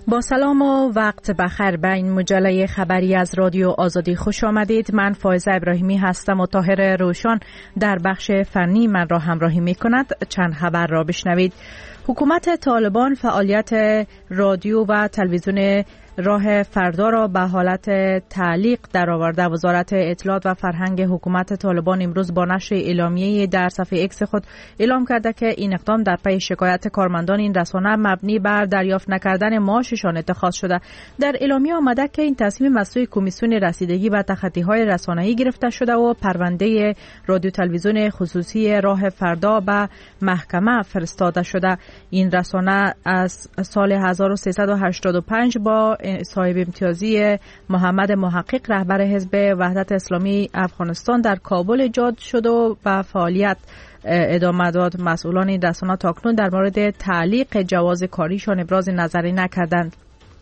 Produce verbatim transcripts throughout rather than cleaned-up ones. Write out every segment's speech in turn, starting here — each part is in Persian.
با سلام و وقت بخیر به این مجله خبری از رادیو آزادی خوش آمدید. من فائزه ابراهیمی هستم و طاهر روشن در بخش فنی من را همراهی می کند. چند خبر را بشنوید. حکومت طالبان فعالیت رادیو و تلویزیون راه فردا را به حالت تعلیق درآورده. وزارت اطلاعات و فرهنگ حکومت طالبان امروز با نشر اعلامیه‌ای در صفحه ایکس خود اعلام کرده که این اقدام در پی شکایت کارمندان این رسانه مبنی بر دریافت نکردن معاششان اتخاذ شده. در اعلامیه آمده که این تصمیم از سوی کمیسیون رسیدگی به تخطی‌های رسانه‌ای گرفته شده و پرونده رادیو تلویزیون خصوصی راه فردا به محکمه فرستاده شده. این رسانه از سال هزار و سیصد و هشتاد و پنج با صاحب امتیازی محمد محقق رهبر حزب وحدت اسلامی افغانستان در کابل ایجاد شد و به فعالیت ادامه داد. مسئولان این رسانه تاکنون در مورد تعلیق جواز کاریشان ابراز نظری نکردند.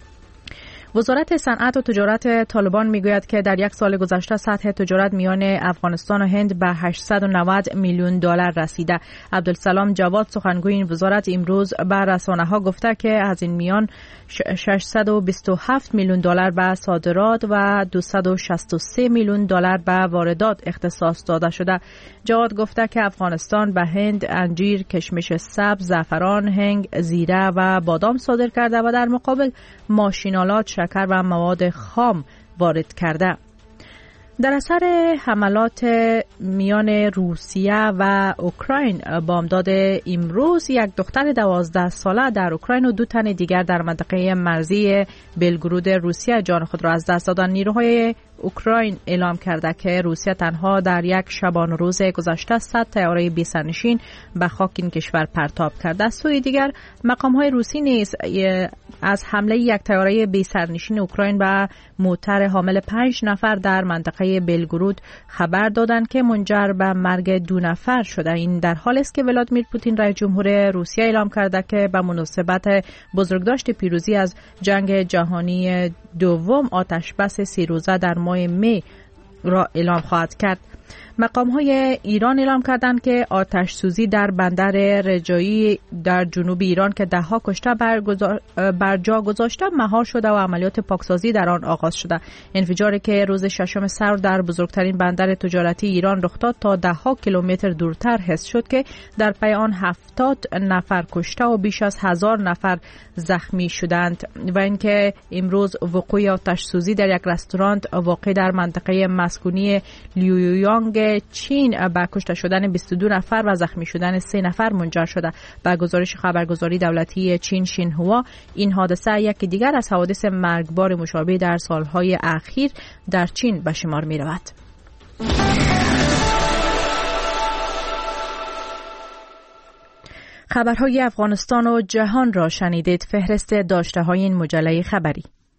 وزارت صنعت و تجارت طالبان میگوید که در یک سال گذشته سطح تجارت میان افغانستان و هند به هشتصد و نود میلیون دلار رسیده. عبدالسلام جواد سخنگوی این وزارت امروز به رسانه‌ها گفته که از این میان ششصد و بیست و هفت میلیون دلار به صادرات و دویست و شصت و سه میلیون دلار به واردات اختصاص داده شده. جواد گفته که افغانستان به هند انجیر، کشمش سبز، زعفران، هنگ، زیره و بادام صادر کرده و در مقابل ماشین‌آلات، شکر و مواد خام وارد کرده. در اثر حملات میان روسیه و اوکراین بامداد امروز یک دختر دوازده ساله در اوکراین و دو تن دیگر در منطقه مرزی بلگرود روسیه جان خود را از دست دادند. نیروهای اوکراین اعلام کرده که روسیه تنها در یک شبانه روز گذشته صد طیاره بی سرنشین به خاک این کشور پرتاب کرده. از سوی دیگر مقام‌های روسی نیز از حمله یک طیاره بی سرنشین اوکراین به موتر حامل پنج نفر در منطقه بلگرود خبر دادند که منجر به مرگ دو نفر شده. این در حالی است که ولادیمیر پوتین رئیس جمهور روسیه اعلام کرده که به مناسبت بزرگداشت پیروزی از جنگ جهانی دوم آتش بس سی روزه در ماه می را اعلام خواهد کرد. مقام‌های ایران اعلام کردند که آتش سوزی در بندر رجایی در جنوب ایران که ده ها کشته بر جا گذاشته مهار شده و عملیات پاکسازی در آن آغاز شده. انفجاری که روز ششم سر در بزرگترین بندر تجارتی ایران رخ داد تا ده ها کیلومتر دورتر حس شد که در پی آن هفتاد نفر کشته و بیش از هزار نفر زخمی شدند و اینکه امروز وقوع آتش سوزی در یک رستوران واقع در منطقه مسکونی لیویانگ چین به کشته شدن بیست و دو نفر و زخمی شدن سه نفر منجر شده. به گزارش خبرگزاری دولتی چین شینهوا این حادثه یکی دیگر از حوادث مرگبار مشابه در سالهای اخیر در چین به شمار می رود. خبرهای افغانستان و جهان را شنیدید. فهرست داشته های این مجله خبری.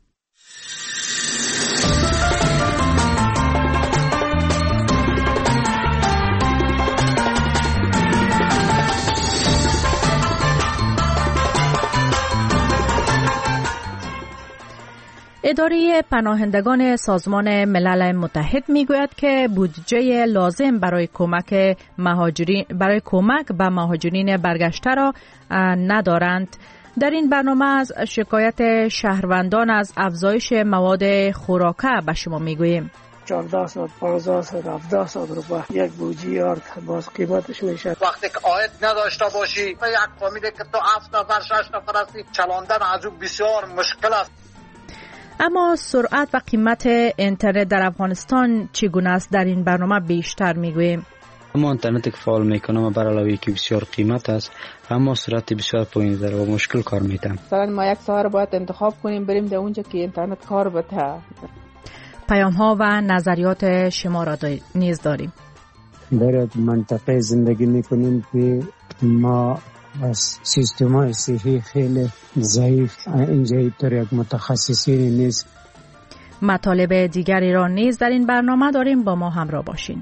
اداره پناهندگان سازمان ملل متحد میگوید که بودجه لازم برای کمک مهاجرین برای کمک به مهاجرین برگشته را ندارند. در این برنامه از شکایت شهروندان از افزایش مواد خوراکه به شما میگوییم. چهارده ساعت، پانزده ساعت، هفده ساعت رو با یک بوجی یار باز قیمتش میشه. وقتی که عاید نداشته باشی یک فامیلی که تو هفت نفر شش نفر هستی چلاندن از اون بسیار مشکل است. اما سرعت و قیمت اینترنت در افغانستان چگونه است؟ در این برنامه بیشتر میگوییم. اما اینترنتی که فعال میکنم بر علاوه که بسیار قیمت است اما سرعت بسیار پایین داره و مشکل کار میتم. مثلا ما یک ساعت باید انتخاب کنیم بریم در اونجا که اینترنت کار بده. پیام ها و نظریات شما را نیز داریم. در منطقه زندگی میکنیم که ما از سیستم صحی خیلی ضعیف، اینجا اینطور یک متخصصین نیست. مطالب دیگری را نیز در این برنامه داریم، با ما همراه باشین.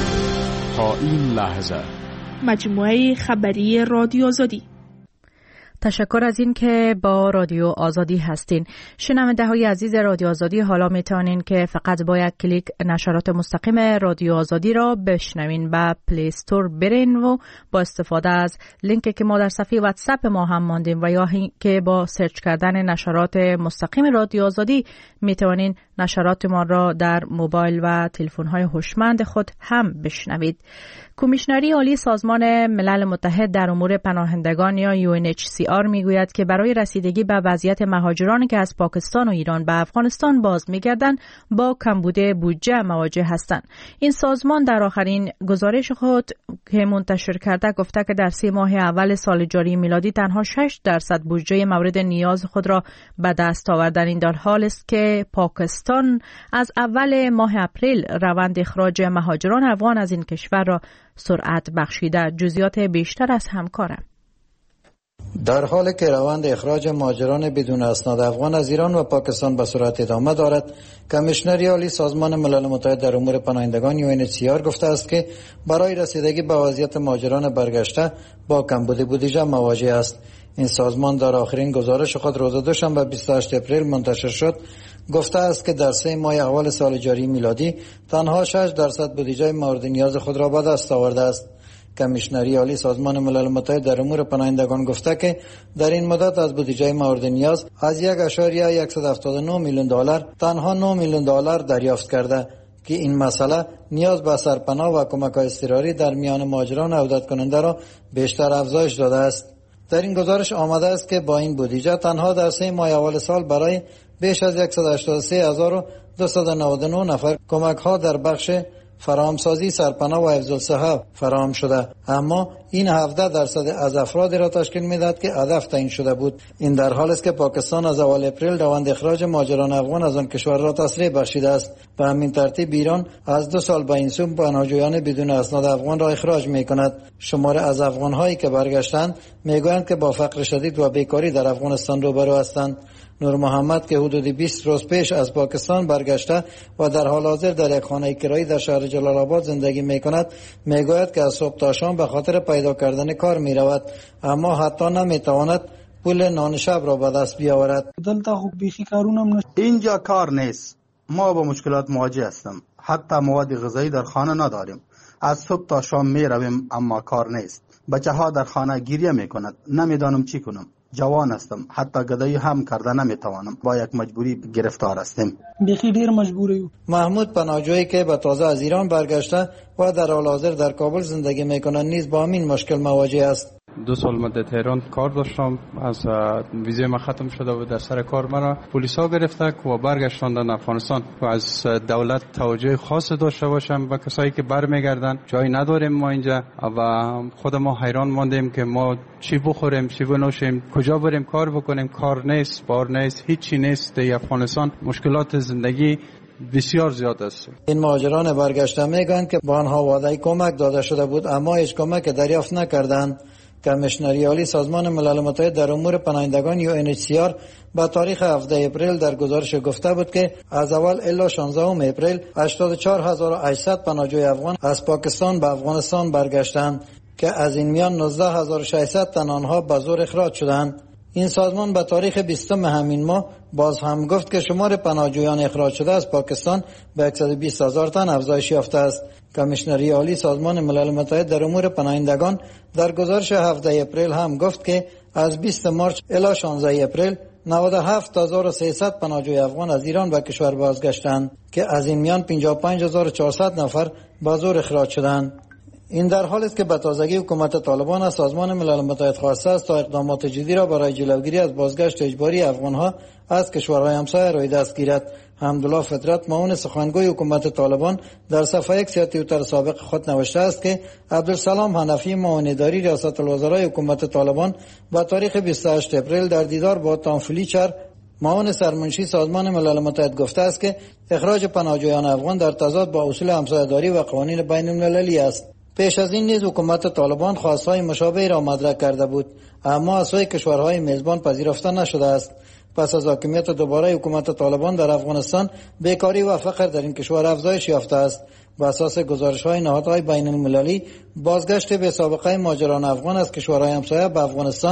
تا این لحظه مجموعه خبری رادیو آزادی. تشکر از این که با رادیو آزادی هستین. شنونده های عزیز رادیو آزادی، حالا میتونین که فقط با یک کلیک نشرات مستقیم رادیو آزادی را بشنوین. با پلی استور برین و با استفاده از لینکی که ما در صفحه واتساپ ما هم ماندیم و یا که با سرچ کردن نشرات مستقیم رادیو آزادی میتونین نشرات ما را در موبایل و تلفن های هوشمند خود هم بشنوید. کمیشنری عالی سازمان ملل متحد در امور پناهندگان یا یو ان اچ سی آر میگوید که برای رسیدگی به وضعیت مهاجرانی که از پاکستان و ایران به افغانستان باز میگردند با کمبود بودجه مواجه هستند. این سازمان در آخرین گزارش خود که منتشر کرده گفته که در سه ماه اول سال جاری میلادی تنها شش درصد بودجه مورد نیاز خود را به دست آورد. این در حال است که پاکستان از اول ماه اپریل روند اخراج مهاجران افغان از این کشور را سرعت بخشیده. جزئیات بیشتر از همکارم. در حالی که روند اخراج مهاجران بدون اسناد افغان از ایران و پاکستان به سرعت ادامه دارد، کمیشنری عالی سازمان ملل متحد در امور پناهندگان یو ان اچ سی آر گفته است که برای رسیدگی به وضعیت مهاجران برگشته با کمبود بودجه مواجه است. این سازمان در آخرین گزارش خود روز دوشنبه بیست و هشتم اپریل منتشر شد گفته است که در سه ماه اول سال جاری میلادی تنها شش درصد بودجه مورد نیاز خود را به دست آورده است. کمیشنری عالی سازمان ملل متحد در امور پناهندگان گفته که در این مدت از بودجه مورد نیاز از یک اشاریه صد و هفتاد و نه میلیون دلار تنها نه میلیون دلار دریافت کرده که این مسئله نیاز به سرپناه و کمک‌های اضطراری در میان مهاجران عودت کننده را بیشتر افزایش داده است. در این گزارش آمده است که با این بودجه تنها در سه ماه اول سال برای بیش از صد و هشتاد و سه هزار و دویست و نود و نه نفر کمک‌ها در بخش فراهمسازی سرپناه و حفظ الصحه فراهم شده، اما این هفده درصد از افرادی را تشکیل می‌دهد که هدف تعیین شده بود. این در حالی است که پاکستان از اول اپریل روند اخراج مهاجران افغان از آن کشور را تسریع بخشیده است. به همین ترتیب ایران از دو سال به این سو پناهجویان بدون اسناد افغان را اخراج می‌کند. شماره از افغان‌هایی که برگشتند می‌گویند که با فقر شدید و بیکاری در افغانستان روبرو هستند. نور محمد که حدود بیست روز پیش از پاکستان برگشته و در حال حاضر در یک خانه کرایی در شهر جلال آباد زندگی می کند میگوید که از صبح تا شام به خاطر پیدا کردن کار می رود اما حتی نمی تواند پول نان شب را به دست بیاورد. اینجا کار نیست، ما با مشکلات مواجه هستیم، حتی مواد غذایی در خانه نداریم. از صبح تا شام می رویم اما کار نیست. بچه ها در خانه گریه می کند، نمیدانم چی کنم. جوان هستم، حتی گدایی هم کرده نمیتوانم، با یک مجبوری گرفتار هستیم. بخی دیر مجبوری. محمود پناهجویی که به تازه از ایران برگشته و در حال حاضر در کابل زندگی میکنند نیز با همین مشکل مواجه است. دو سال مدت ایران کار داشتم، از ویزای من ختم شده و در سر کار مرا پلیسا گرفته و برگشتاندن افغانستان و از دولت توجه خاص داشته باشم و کسایی که برمیگردن. جایی نداریم ما اینجا و خود ما حیران ماندیم که ما چی بخوریم، چی بنوشیم، کجا بریم کار بکنیم. کار نیست، بار نیست، هیچی نیست. در افغانستان مشکلات زندگی بسیار زیاد است. این مهاجران برگشته میگن که با آنها وعده کمک داده شده بود اما هیچ کمک دریافت نکردند. کمیشنری عالی سازمان ملل متحد در امور پناهندگان یو ان اچ سی آر با تاریخ هفدهم اپریل در گزارش گفته بود که از اول الی شانزدهم اپریل هشتاد و چهار هزار و هشتصد پناهجوی افغان از پاکستان به افغانستان برگشتند که از این میان نوزده هزار و ششصد تن آنها به زور اخراج شدند. این سازمان به تاریخ بیستم همین ماه باز هم گفت که شمار پناهجویان اخراج شده از پاکستان به صد و بیست هزار تن افزایش یافته است. کمیشنری عالی سازمان ملل متحد در امور پناهندگان در گزارش هفدهم اپریل هم گفت که از بیست مارس الی شانزدهم اپریل نود و هفت هزار و سیصد پناهجوی افغان از ایران به کشور بازگشتند که از این میان پنجاه و پنج هزار و چهارصد نفر به زور اخراج شدند. این در حالی است که به تازگی حکومت طالبان از سازمان ملل متحد خواسته است تا اقدامات جدی را برای جلوگیری از بازگشت اجباری افغانها از کشورهای همسایه روی دست گیرد. حمدالله فطرت معاون سخنگوی حکومت طالبان در صفحه اکس توییتر سابق خود نوشته است که عبدالسلام حنفی معاون اداری ریاست الوزرای حکومت طالبان با تاریخ بیست و هشتم اپریل در دیدار با تام فلیچر معاون سرمنشی سازمان ملل متحد گفته است که اخراج پناهجویان افغان در تضاد با اصول همسایه‌داری و قوانین بین المللی است. پیش از این نیز حکومت طالبان خواستهای مشابهی را مطرح کرده بود اما از سوی کشورهای میزبان پذیرفته نشده است. پس از حاکمیت دوباره حکومت طالبان در افغانستان بیکاری و فقر در این کشور افزایش یافته است. بر اساس گزارش‌های نهادهای بین المللی بازگشت به سابقه مهاجران افغان از کشورهای همسایه به افغانستان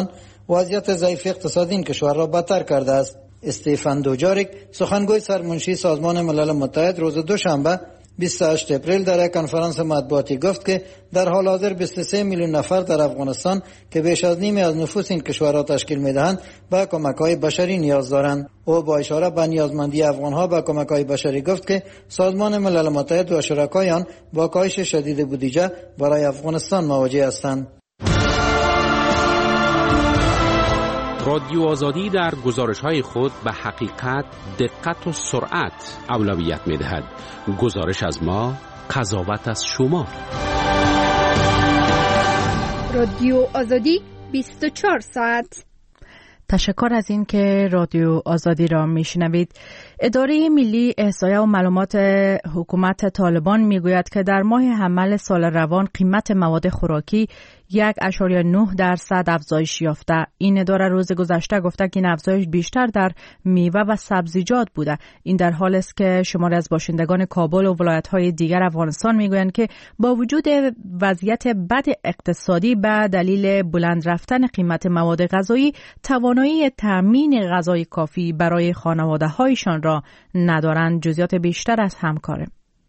وضعیت ضعیف اقتصادی این کشور را بدتر کرده است. استیفن دوجاریک سخنگوی سرمنشی سازمان ملل متحد روز دوشنبه بیست و هشتم اپریل در یک کنفرانس مطبوعاتی گفت که در حال حاضر بیست و سه میلیون نفر در افغانستان که بیش از نیمی از نفوس این کشور را تشکیل می‌دهند به کمک‌های بشری نیاز دارند. او با اشاره به نیازمندی افغان‌ها به کمک‌های بشری گفت که سازمان ملل متحد و شرکای آن با کاهش شدید بودجه برای افغانستان مواجه هستند. رادیو آزادی در گزارش‌های خود به حقیقت، دقت و سرعت اولویت می‌دهد. گزارش از ما، قضاوت از شما. رادیو آزادی بیست و چهار ساعت. تشکر از این که رادیو آزادی را میشنوید. اداره ملی احصایه و معلومات حکومت طالبان میگوید که در ماه حمل سال روان قیمت مواد خوراکی یک اشاریه نه درصد افزایش یافته. این اداره روز گذشته گفته که این افزایش بیشتر در میوه و سبزیجات بوده. این در حالی است که شماری از باشندگان کابل و ولایت‌های دیگر افغانستان میگویند که با وجود وضعیت بد اقتصادی به دلیل بلند رفتن قیمت مواد غذایی توانایی تامین غذای کافی برای خانواده‌هایشان را ندارند. جزئیات بیشتر از همکاره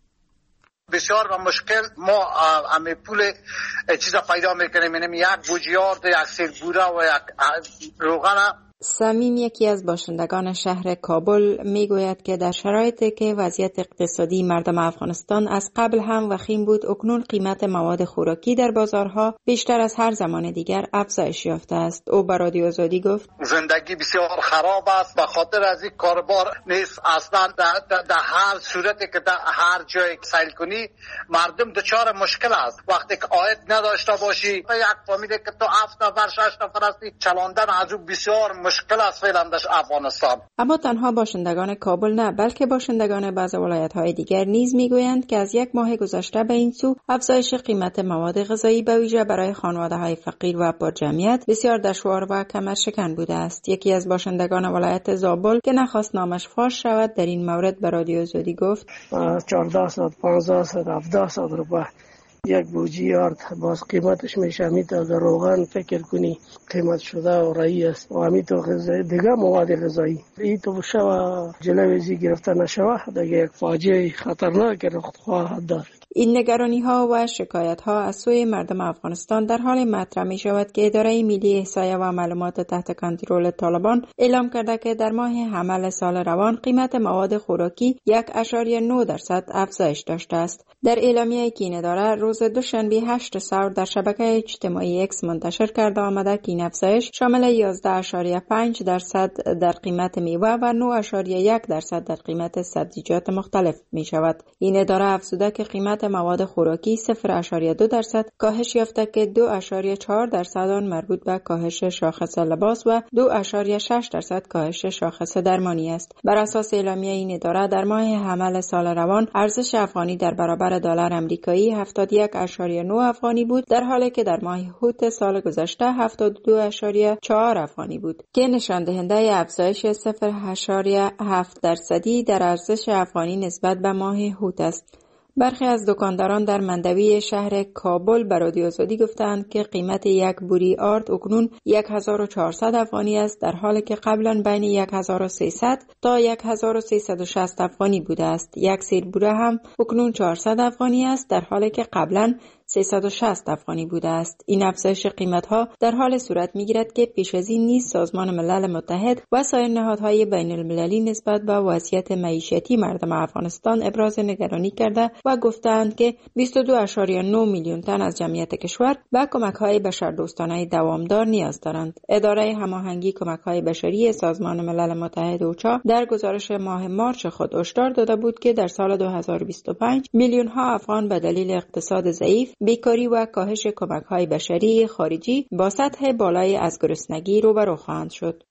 بسیار و مشکل. ما همه پول چیزا پیدا میکنیم، اینم یک بوجیارد، یک سیر بوره و یک روغن. سمیم یکی از باشندگان شهر کابل میگوید که در شرایطی که وضعیت اقتصادی مردم افغانستان از قبل هم وخیم بود، اکنون قیمت مواد خوراکی در بازارها بیشتر از هر زمان دیگر افزایش یافته است. او به رادیو آزادی گفت زندگی بسیار خراب است به خاطر از این کاربار نیست. اصلا در, در هر صورتی که در هر جای سیل کنی مردم دچار مشکل است. وقتی که عاید نداشته باشی یک فامیلی که تو هفت نفر شش نفر هستی چلاندن از او بسیار مشکل است فعلا در افغانستان. اما تنها باشندگان کابل نه، بلکه باشندگان بعض ولایت‌های دیگر نیز میگویند که از یک ماه گذشته به این سو افزایش قیمت مواد غذایی به ویژه برای خانواده‌های فقیر و با جمعیت بسیار دشوار و کمرشکن بوده است. یکی از باشندگان ولایت زابل که نخواست نامش فاش شود در این مورد به رادیو آزادی گفت چهارده صد پانزده صد هفده صد روپیه یک بوجی آرد باز قیمتش میشه میتا در روغن فکر کنی قیمت شده و رایی است و همی تو غذایی دیگه مواد غذایی ای تو شوه جلویزی گرفته نشوه دیگه یک فاجعه خطرناک رخ خواهد داشت. این نگرانی ها و شکایت ها از سوی مردم افغانستان در حال مطرح می شود که اداره ملی احصایه و معلومات تحت کنترل طالبان اعلام کرده که در ماه حمل سال روان قیمت مواد خوراکی یک اشاریه نه درصد افزایش داشته است. در اعلامیه‌ای که این اداره روز دوشنبه هشت سور در شبکه اجتماعی اکس منتشر کرده آمده که این افزایش شامل یازده اشاریه پنج درصد در قیمت میوه و نه اشاریه یک درصد در قیمت سبزیجات مختلف می شود. این اداره افزوده که قیمت مواد خوراکی صفر اشاریه دو درصد کاهش یافته که دو اشاریه چهار درصد آن مربوط به کاهش شاخص لباس و دو اشاریه شش درصد کاهش شاخص درمانی است. بر اساس اعلامیه این اداره در ماه حمل سال روان ارزش افغانی در برابر دلار آمریکایی هفتاد و یک اشاریه نه افغانی بود، در حالی که در ماه هوت سال گذشته هفتاد و دو اشاریه چهار افغانی بود که نشان دهنده افزایش صفر اشاریه هفت درصدی در ارزش افغانی نسبت به ماه هوت است. برخی از دکانداران در مندوی شهر کابل به رادیو آزادی گفتند که قیمت یک بوری آرد اکنون هزار و چهارصد افغانی است، در حالی که قبلا بین هزار و سیصد تا هزار و سیصد و شصت افغانی بوده است. یک سیر بوره هم اکنون چهارصد افغانی است، در حالی که قبلا سیصد و شصت افغانی بوده است. این افزایش قیمت‌ها در حال صورت می‌گیرد که پیش از این نیز سازمان ملل متحد و سایر نهادهای بین المللی نسبت به وضعیت معیشتی مردم افغانستان ابراز نگرانی کرده و گفتند که بیست و دو اشاریه نه میلیون تن از جمعیت کشور به کمک‌های بشردوستانه دوامدار نیاز دارند. اداره هماهنگی کمک‌های بشری سازمان ملل متحد اوچا در گزارش ماه مارچ خود هشدار داده بود که در سال دو هزار و بیست و پنج میلیون‌ها افغان به دلیل اقتصاد ضعیف، بیکاری و کاهش کمک‌های بشری خارجی با سطح بالای از گرسنگی روبرو خواهند شد.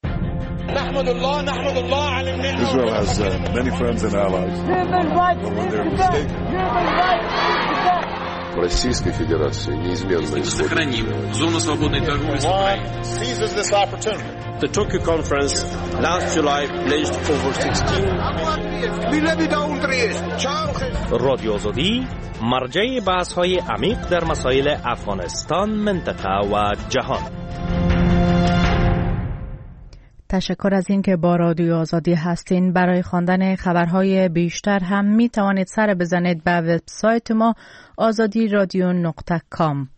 نحمد الله نحمد الله على النعمة. Israel has uh, many friends and allies. But when they're mistaken. Российской Федерации неизменно сохраним зону свободной торговли с Украиной. Seizes this opportunity. The Tokyo conference last July pledged over sixteen. رادیو آزادی مرجع بحث‌های عمیق در مسائل افغانستان، منطقه و جهان. تشکر از این که با رادیو آزادی هستین. برای خواندن خبرهای بیشتر هم می توانید سر بزنید به وبسایت ما آزادی رادیو نقطه کام.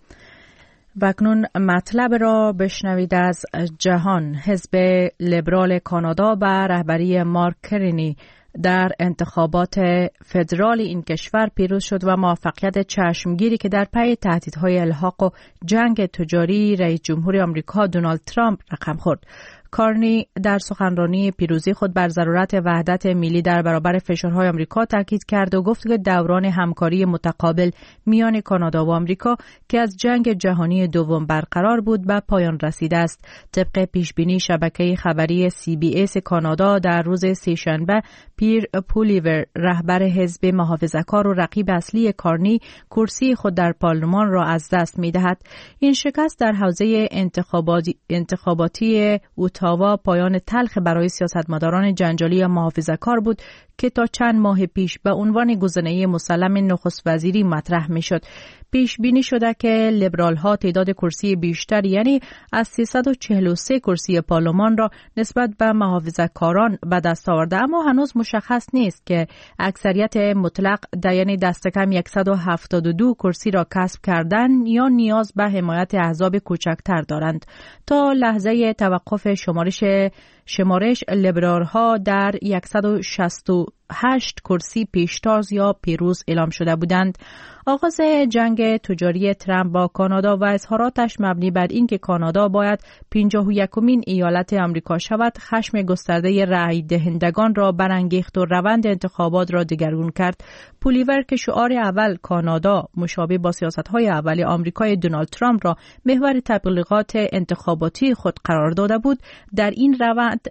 و اکنون مطلب را بشنوید از جهان. حزب لیبرال کانادا به رهبری مارک کرنی در انتخابات فدرال این کشور پیروز شد و موفقیت چشمگیری که در پی تهدیدهای الحاق و جنگ تجاری رئیس جمهور آمریکا دونالد ترامپ رقم خورد. کارنی در سخنرانی پیروزی خود بر ضرورت وحدت ملی در برابر فشارهای آمریکا تاکید کرد و گفت که دوران همکاری متقابل میان کانادا و آمریکا که از جنگ جهانی دوم برقرار بود به پایان رسیده است. طبق پیشبینی شبکه خبری سی بی اس کانادا در روز سه‌شنبه پیر پولیور رهبر حزب محافظه‌کار و رقیب اصلی کارنی کرسی خود در پارلمان را از دست می‌دهد. این شکست در حوزه انتخاباتی انتخاباتی اوتاوا پایان تلخ برای سیاستمداران جنجالی محافظه‌کار بود که تا چند ماه پیش به عنوان گزینه مسلم نخست وزیری مطرح می‌شد. پیش بینی شده که لیبرال ها تعداد کرسی بیشتر یعنی از سیصد و چهل و سه کرسی پارلمان را نسبت به محافظه‌کاران به دست آورده، اما هنوز مشخص نیست که اکثریت مطلق در یعنی دست کم صد و هفتاد و دو کرسی را کسب کردن یا نیاز به حمایت احزاب کوچکتر دارند. تا لحظه توقف شمارش شمارش لیبرال ها در صد و شصت و هشت کرسی پیشتاز یا پیروز اعلام شده بودند. آغاز جنگ تجاری ترامپ با کانادا و اظهاراتش مبنی بر اینکه کانادا باید پنجاه و یکمین ایالت آمریکا شود، خشم گسترده رأی دهندگان را برانگیخت و روند انتخابات را دگرگون کرد. پولیور که شعار اول کانادا مشابه با سیاست‌های اول آمریکای دونالد ترامپ را محور تبلیغات انتخاباتی خود قرار داده بود، در این روند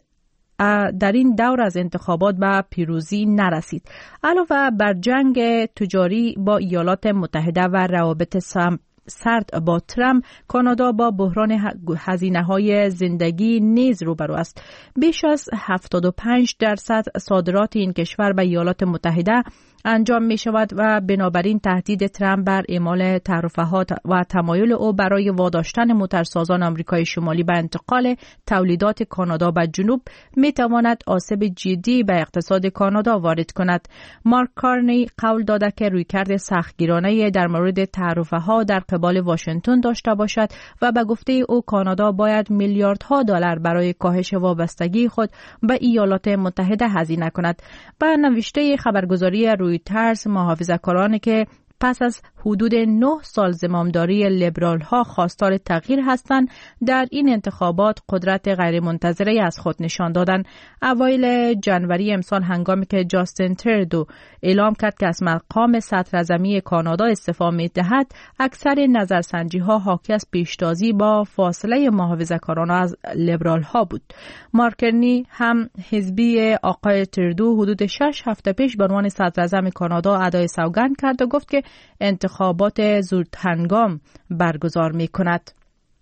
در این دور از انتخابات به پیروزی نرسید. علاوه بر جنگ تجاری با ایالات متحده و روابط سرد با ترامپ، کانادا با بحران هزینه‌های زندگی نیز روبرو است. بیش از هفتاد و پنج درصد صادرات این کشور به ایالات متحده انجام می شود و بنابراین تهدید ترامپ بر اعمال تعرفه‌ها و تمایل او برای واداشتن موتورسازان آمریکای شمالی به انتقال تولیدات کانادا به جنوب می تواند آسیب جدی به اقتصاد کانادا وارد کند. مارک کارنی قول داده که رویکرد سختگیرانه در مورد تعرفه‌ها در قبال واشنگتن داشته باشد و به گفته او کانادا باید میلیاردها دلار برای کاهش وابستگی خود به ایالات متحده هزینه کند. با نوشته خبرگزاری رویترز، محافظه‌کارانی که پس از حدود نه سال زمامداری لیبرال ها خواستار تغییر هستند، در این انتخابات قدرت غیرمنتظره از خود نشان دادند. اوایل جنوری امسال هنگامی که جاستین تردو اعلام کرد که از مقام صدراعظمی کانادا استعفا می‌دهد، اکثر نظرسنجی ها حاکی از پیشتازی با فاصله محافظه‌کاران از لیبرال ها بود. مارکنی هم حزبی آقای تردو حدود شش هفته پیش به عنوان صدراعظم کانادا ادای سوگند کرد و گفت که انتخابات زود هنگام برگزار می کند.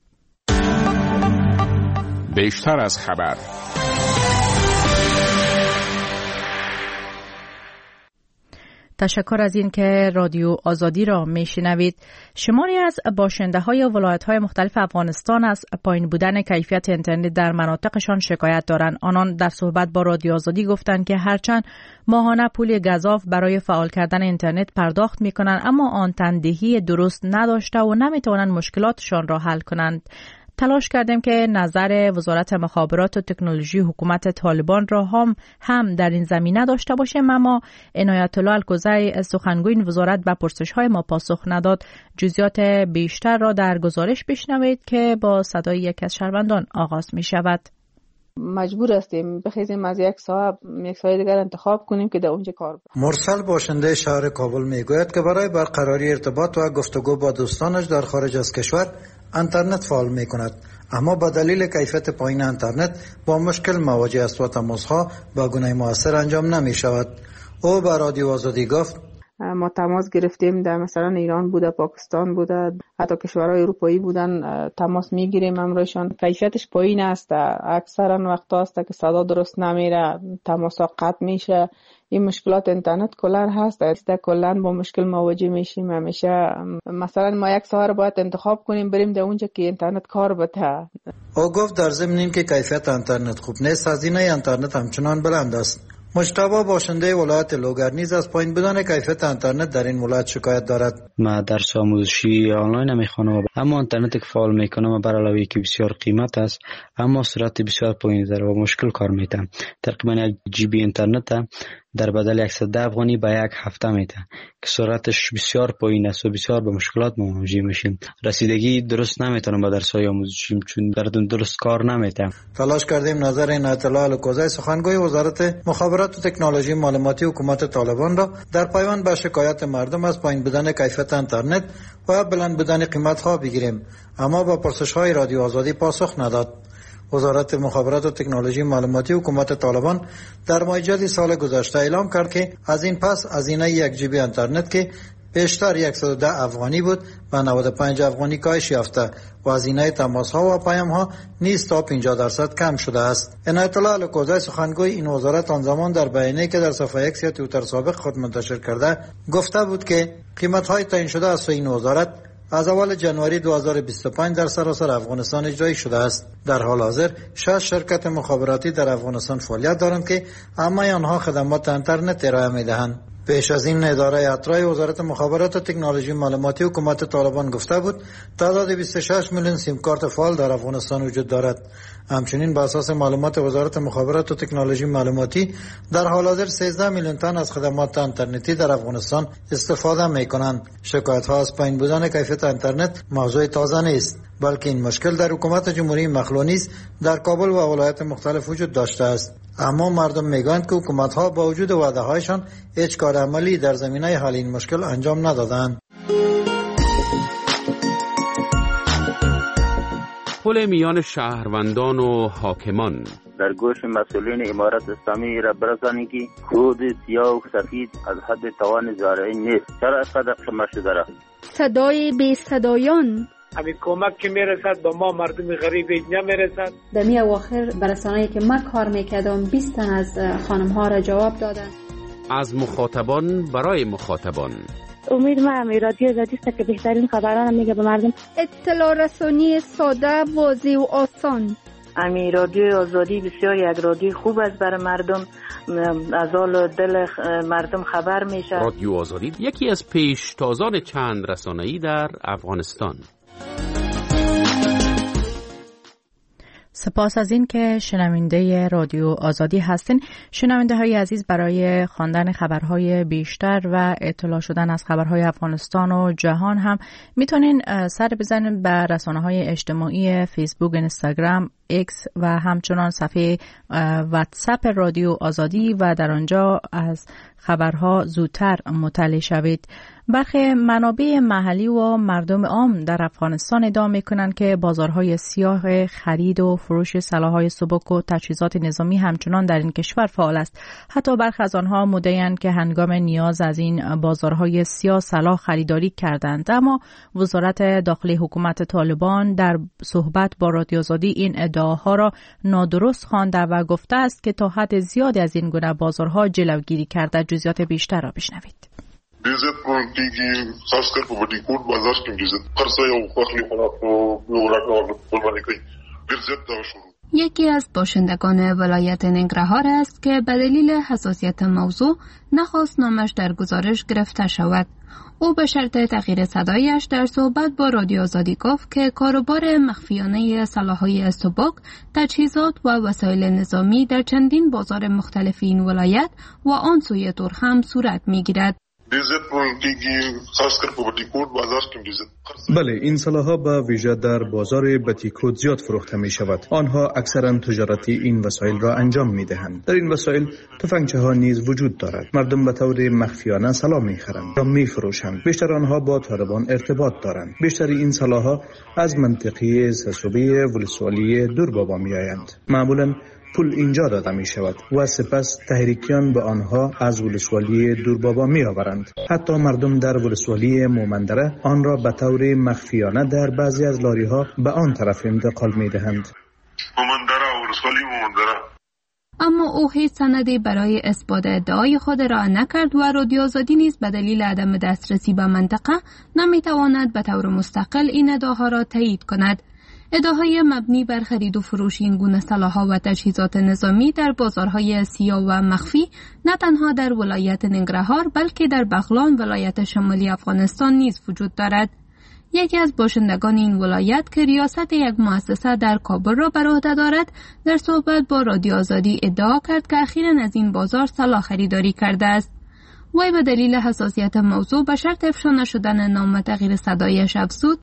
بیشتر از خبر. تشکر از این که رادیو آزادی را میشنوید. شماری از باشنده های ولایت های مختلف افغانستان از پایین بودن کیفیت اینترنت در مناطقشان شکایت دارند. آنان در صحبت با رادیو آزادی گفتند که هرچند ماهانه پول گزاف برای فعال کردن اینترنت پرداخت می کنند، اما آن تندهی درست نداشته و نمی توانند مشکلاتشان را حل کنند. تلاش کردیم که نظر وزارت مخابرات و تکنولوژی حکومت طالبان را هم هم در این زمینه داشته باشیم، اما عنایت الله الکوزی سخنگوی این وزارت به پرسش‌های ما پاسخ نداد. جزئیات بیشتر را در گزارش بشنوید که با صدای یک از شهروندان آغاز می شود. مجبور هستیم بخیزیم از یک ساعت یک ساعت دیگر انتخاب کنیم که در اونجا کار بکنیم. مرسل باشنده شهر کابل میگوید که برای برقراری ارتباط و گفتگو با دوستانش در خارج از کشور اینترنت فعال می کند، اما با دلیل کیفیت پایین اینترنت با مشکل مواجه است و تماسها با گونه مؤثر انجام نمی شود. او به رادیو آزادی گفت ما تماس گرفتیم، در مثلا ایران بوده، پاکستان بوده، حتی کشورهای اروپایی بودن تماس میگیریم امروزشان. کیفیتش پایین است، اکثرا وقتا است که صدا درست نمیره، تماس قطع میشه. این مشکلات اینترنت کلر هست، است کلا با مشکل مواجه میشیم. همیشه مثلا ما یک ساعت باید انتخاب کنیم بریم در اونجا که اینترنت کار بده. او گفت در ضمن این که کیفیت اینترنت خوب نیست، هزینه اینترنت همچنان بلند است. مجتبی باشنده ولایت لوگر نیز از پایین بودن کیفیت اینترنت در این ولایت شکایت دارد. ما درس آموزشی آنلاین نمیخوانم، اما اینترنتی که فعال میکنم بر علاوه که بسیار قیمت است، اما سرعت بسیار پایین داره و مشکل کار میتم. تقریبا یک جی بی اینترنت در بدل صد و ده افغانی به یک هفته میده که سرعتش بسیار پایین است و بسیار به مشکلات مواجه میشیم. رسیدگی درست نمیتونم به درس‌های آموزشی چون گردون درست کار نمیده. تلاش کردیم نظر عنایت الله الکوزی سخنگوی وزارت مخابرات و تکنولوژی معلوماتی حکومت طالبان را در پیوند به شکایت مردم از پایین بودن کیفیت اینترنت و بلند بودن قیمت‌ها بگیریم، اما با پرسش‌های رادیو آزادی پاسخ نداد. وزارت مخابرات و تکنولوژی معلوماتی حکومت طالبان در ماه جدی سال گذشته اعلام کرد که از این پس هزینه یک جی بی اینترنت که بیشتر صد و ده افغانی بود به نود و پنج افغانی کاهش یافته و هزینه تماس‌ها و پیام‌ها نیز تا پنجاه درصد کم شده است. عنایت الله الکوزی سخنگوی این وزارت آن زمان در بیانیه‌ای که در صفحه اکس یا توییتر سابق خود منتشر کرده گفته بود که قیمت‌های تعیین شده از این وزارت از اول جنوری دو هزار و بیست و پنج در سراسر افغانستان اجرایی شده است. در حال حاضر شش شرکت مخابراتی در افغانستان فعالیت دارند که همه آنها خدمات اینترنت ارائه می‌دهند. پیش از این اداره اطرای وزارت مخابرات و تکنولوژی معلوماتی حکومت طالبان گفته بود تعداد بیست و شش میلیون سیم کارت فعال در افغانستان وجود دارد. همچنین بر اساس معلومات وزارت مخابرات و تکنولوژی معلوماتی در حال حاضر سیزده میلیون تن از خدمات اینترنتی در افغانستان استفاده می‌کنند. شکایت‌ها از پایین بودن کیفیت اینترنت موضوع تازه نیست، بلکه این مشکل در حکومت جمهوری مخلوع نیز در کابل و ولایات مختلف وجود داشته است. اما مردم میگویند که حکومت‌ها با وجود وعده‌هایشان هیچ کار عملی در زمینه حل این مشکل انجام ندادند. پل میان شهروندان و حاکمان در گوش مسئولین امارت اسلامی را برسانی که خود سیاه و سفید از حد توان زارعین نیست. چرا اینقدر شما شده را؟ صدای بی صدایان همین کمک که میرسد با ما مردم غریب نمیرسد. در می اواخر برسانه‌ای که من کار میکردم بیست تن از خانم ها را جواب دادن. از مخاطبان برای مخاطبان. امید ما هم رادیو آزادی است که بهترین خبران میگه به مردم. اطلاع رسانی ساده، واضح و آسان. امی رادیو آزادی بسیار یک رادیو خوب است برای مردم، از حال دل مردم خبر میشه. رادیو آزادی یکی از پیشتازان چند رسانه‌ای در افغانستان. سپاس از این که شنونده رادیو آزادی هستین. شنونده های عزیز، برای خواندن خبرهای بیشتر و اطلاع شدن از خبرهای افغانستان و جهان هم میتونین سر بزنین به رسانه های اجتماعی فیسبوک، اینستاگرام، ایکس و همچنان صفحه واتساپ رادیو آزادی و در آنجا از خبرها زودتر مطلع شوید. برخی منابع محلی و مردم عام در افغانستان ادعا می‌کنند که بازارهای سیاه خرید و فروش سلاح‌های سبک و تجهیزات نظامی همچنان در این کشور فعال است. حتی برخی از آنها مدعی‌اند که هنگام نیاز از این بازارهای سیاه سلاح خریداری کردند، اما وزارت داخلی حکومت طالبان در صحبت با رادیو آزادی این ادعاها را نادرست خوانده و گفته است که تا حد زیادی از این گونه بازارها جلوگیری کرده. جزئیات بیشتر را بشنوید. ډیزل پروتیږي خاص کر په وډی کوټ بازار کې ډیزل خرڅه او خپل خوراک او خوراک او قربانی کوي ډیر زیات دا شروع. یکی از باشندگان ولایت ننگرهار است که به دلیل حساسیت موضوع نخواست نامش در گزارش گرفته شود. او به شرط تغییر صدایش در صحبت با رادیو آزادی گفت که کاروبار مخفیانه سلاح‌های سبک، تجهیزات و وسایل نظامی در چندین بازار مختلف این ولایت و آن سوی تور هم صورت می‌گیرد. بله، این سلاح‌ها به ویژه در بازار بتیکوت زیاد فروخته می شود. آنها اکثرا تجارتی این وسایل را انجام می دهند. در این وسایل تفنگچه ها نیز وجود دارد. مردم به طور مخفیانه سلاح می خرند و می فروشند. بیشتر آنها با طالبان ارتباط دارند. بیشتر این سلاح‌ها از منطقه سرسوبی ولسوالی دوربابا می آیند. معمولا پول اینجا داده می شود و سپس تحریکیان به آنها از ولسوالی دوربابا می آورند. حتی مردم در ولسوالی مومندره آن را به طور مخفیانه در بعضی از لاری ها به آن طرف انتقال می دهند. مومندره ولسوالی مومندره. اما او هیچ سندی برای اثبات ادعای خود را نکرد و رادیو آزادی نیز به دلیل عدم دسترسی به منطقه نمیتواند به طور مستقل این ادعاها را تایید کند. ادعاهای مبنی بر خرید و فروش این گونه سلاح‌ها و تجهیزات نظامی در بازارهای سیاه و مخفی نه تنها در ولایت ننگرهار بلکه در بغلان ولایت شمالی افغانستان نیز وجود دارد. یکی از باشندگان این ولایت که ریاست یک مؤسسه در کابل را بر عهده دارد در صحبت با رادیو آزادی ادعا کرد که اخیراً از این بازار سلاح خریداری کرده است. وی به دلیل حساسیت موضوع به شرط افشا نشدن نام تغییر صدایش افزود: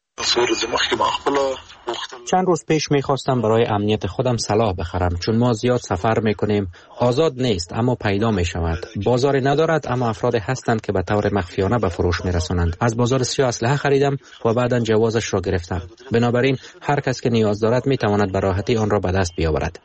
چند روز پیش میخواستم برای امنیت خودم سلاح بخرم، چون ما زیاد سفر میکنیم. آزاد نیست اما پیدا میشود. بازار ندارد اما افراد هستند که به طور مخفیانه به فروش میرسانند. از بازار سیاه اسلحه خریدم و بعداً جوازش را گرفتم. بنابراین هر کس که نیاز دارد میتواند به راحتی آن را به دست بیاورد.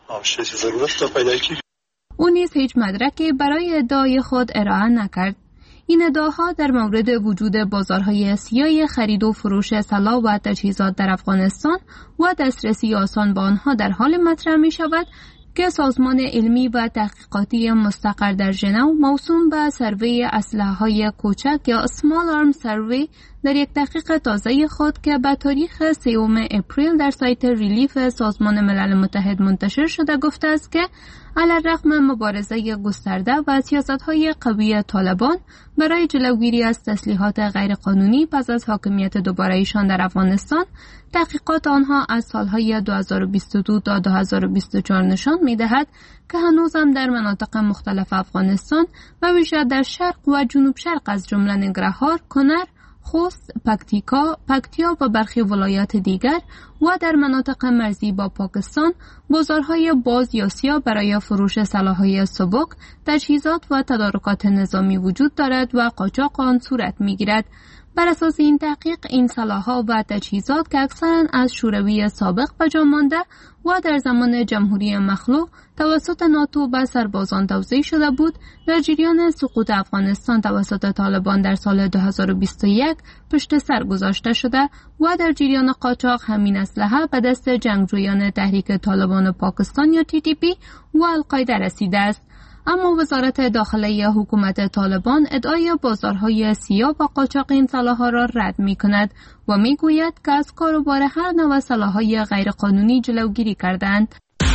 او نیز هیچ مدرکی برای ادعای خود ارائه نکرد. این ادعاها در مورد وجود بازارهای سیاه خرید و فروش سلاح و تجهیزات در افغانستان و دسترسی آسان به آنها در حال مطرح می شود که سازمان علمی و تحقیقاتی مستقر در ژنو موسوم به سروی اسلحه‌های کوچک یا Small Arms Survey در یک تحقیق تازه خود که به تاریخ سوم اپریل در سایت ریلیف سازمان ملل متحد منتشر شده گفته است که علیرغم مبارزه گسترده و سیاست‌های قوی طالبان برای جلوگیری از تسلیحات غیرقانونی پس از حاکمیت دوباره ایشان در افغانستان، تحقیقات آنها از سالهای دو هزار و بیست و دو تا دو هزار و بیست و چهار نشان می‌دهد که هنوزم در مناطق مختلف افغانستان و ویژه در شرق و جنوب شرق از جمله ننگرهار، کنر، خوست، پکتیکا، پکتیا و برخی ولایات دیگر و در مناطق مرزی با پاکستان بازارهای باز یا سیاه برای فروش سلاح‌های سبک، تجهیزات و تدارکات نظامی وجود دارد و قاچاق آن صورت می‌گیرد. بر اساس این تحقیق این سلاح‌ها و تجهیزات که اکثراً از شوروی سابق به جا مانده و در زمان جمهوری مخلوع توسط ناتو به سربازان توزیع شده بود، در جریان سقوط افغانستان توسط طالبان در سال دو هزار و بیست و یک پشت سر گذاشته شده و در جریان قاچاق همین اسلحه به دست جنگجویان تحریک طالبان پاکستان یا تی تی پی و القاعده رسیده است. اما وزارت داخلی حکومت طالبان ادعای بازارهای سیاه و قاچاق این سلاح‌ها را رد می‌کند و می‌گوید که از کاروبار هر نوع سلاح‌های غیرقانونی جلوگیری کردند.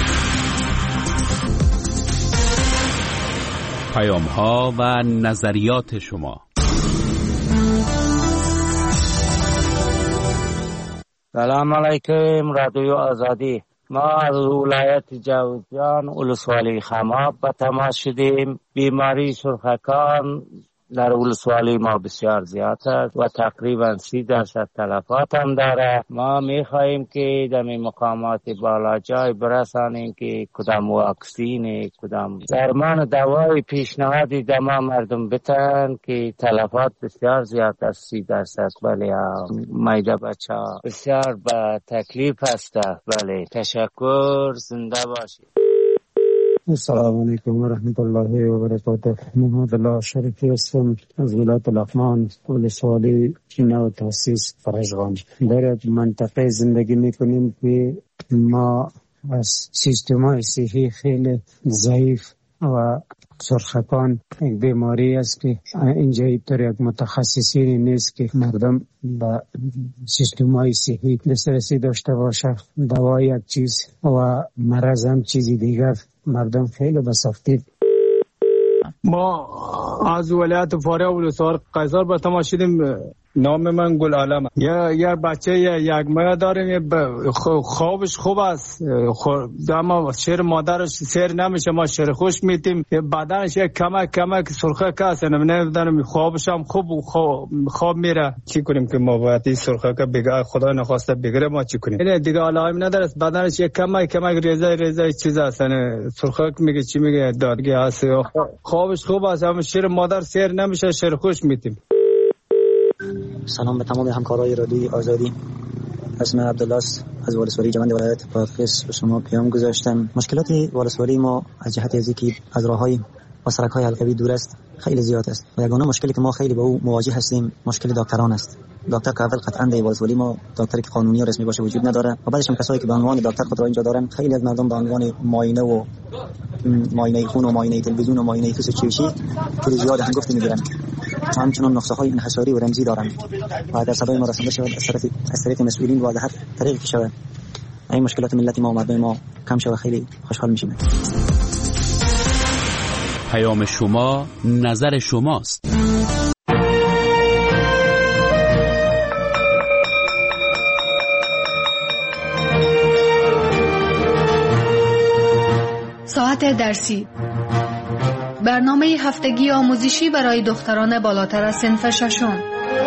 پیام‌ها و نظریات شما. سلام علیکم رادیو آزادی. ما از ولایت جوزجان ولسوالی خماب به تماس شدیم. بیماری سرخکان در ولسوالی ما بسیار زیاد است و تقریبا سی درصد تلفات هم داره. ما میخواییم که در مقامات بالا جای برسانیم که کدام واکسین، کدام درمان دوای پیشنهادی در ما مردم بتن که تلفات بسیار زیاد است. سی درصد بله مایده بچه ها بسیار به تکلیف هسته. بله تشکر، زنده باشید. السلام علیکم و رحمت الله و برکاته. محمد الله شریفی هستم از ولایت لغمان، ولسوالی نو تاسیس فرجغان. در منطقه زندگی میکنیم که ما از سیستم‌های صحی خیلی ضعیف و سرخکان یک بیماری است که اینجا ایتر یک متخصصین نیست که مردم به سیستم‌های صحی دسترسی داشته باشه. دوا یک چیز و مرض هم چیزی دیگر. مردم خیلی به سختی. ما از ولایت فاریاب ولسوال قیصر به تماس شدیم. نام من گل عالم. یا یا بچه یا یک ماه داریم. خوابش خوب است. اما شیر مادرش سیر نمیشه. ما شیر خوش میتیم. بدنش یک کمک کمک سرخه کاسه نمیدونم. خوابش هم خوب خواب, خواب میره. چی کنیم که ما باید این سرخه که بگه خدا نخواسته بگیره ما چی کنیم؟ اینه دیگه علائم نداره. بدنش یک کمک کمک ریزه ریزه چیز است. سرخه میگه چی میگه دادگی است. خوابش خوب است. اما شیر مادر سیر نمیشه. شیر خوش میتیم. سلام به تمام همکارای رادیوی آزادی. اسم عبدالله از ولسوالی جمند ولایت بادغیس به شما پیام گذاشتم. مشکلات ولسوالی ما از جهت از اینکه از راههای و سرک‌های حلقوی دور است خیلی زیاد است و یگانه مشکلی که ما خیلی با او مواجه هستیم مشکل دکتران است. دکتر که اول قطعا در ولسوالی ما دکتری که قانونی و رسمی باشه وجود نداره و بعدش هم کسایی که به عنوان دکتر خود را اینجا دارن خیلی از مردم به عنوان معاینه و معاینه خون و معاینه تلویزیون و معاینه فیس چوشی که زیاد هم گفته میگیرن. همچنان نسخه های انحصاری و رمزی دارن و اگر صدای ما رسانده شود از طرف از طریق مسئولین واضح طریقی که شود این مشکلات ملت ما و مردم ما کم شود خیلی خوشحال میشیم. پیام شما نظر شماست. ساعت درسی، برنامه هفتگی آموزشی برای دختران بالاتر از صنف ششم.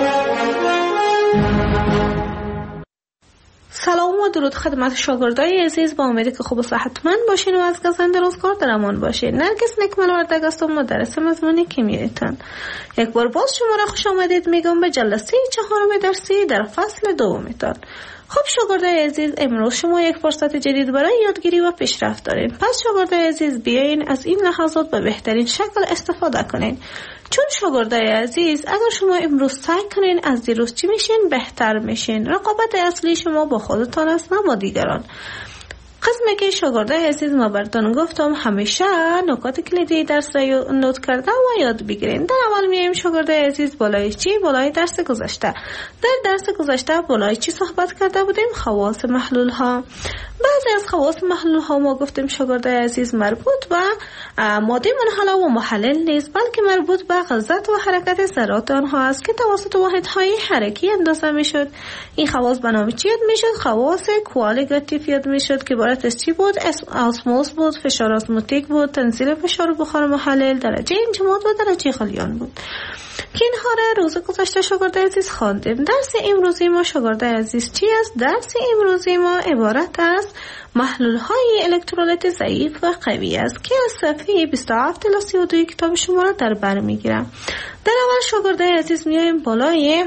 سلام و درود خدمت شاگردای عزیز، با امیدی که خوب و صحتمند باشین و از گزند روزگار در امان باشین. نرگس نکمل وردگ هستم، مدرس مضمون کیمیایتان. یک بار باز شما را خوش آمدید میگم به جلسه چهارم درسی در فصل دومتان. خب شاگردای عزیز، امروز شما یک فرصت جدید برای یادگیری و پیشرفت دارین. پس شاگردای عزیز بیاین از این لحظات به بهترین شکل استفاده کنین. چون شاگردای عزیز اگر شما امروز سعی کنین از دیروز چی میشین بهتر میشین. رقابت اصلی شما با خودتان است نه با دیگران. قسمی که شاگردای عزیز ما براتون گفتم همیشه نکات کلیدی درس را نوت کرده و یاد بگیرین. در اول میایم شاگردای عزیز بالای چی؟ بالای درس گذشته. در درس گذشته بالای چی صحبت کرده بودیم؟ خواص محلول ها. بعضی از خواص محلول ها ما گفتیم شاگردای عزیز مربوط به ماده منحله و محلل نیست، بلکه مربوط به غلظت و حرکت ذرات آنها است که توسط واحدهای حرکی اندازه میشد. این خواص به نام چی یاد میشد؟ خواص کوالیگاتیو یاد میشد که عبارت از چی بود؟ اسموس بود، فشار اسموتیک بود، تنزیل فشار بخار محلل، درجه انجماد و درجه غلیان بود که اینها را روز گذشته شاگردای عزیز خواندیم. درس امروزی ما شاگردای عزیز چی است؟ درس امروزی ما عبارت از محلول های الکترولیت ضعیف و قوی است که از صفحه بیست و هفت تا سی و دو کتاب شما را در بر میگیرم. در اول شاگردای عزیز میایم بالای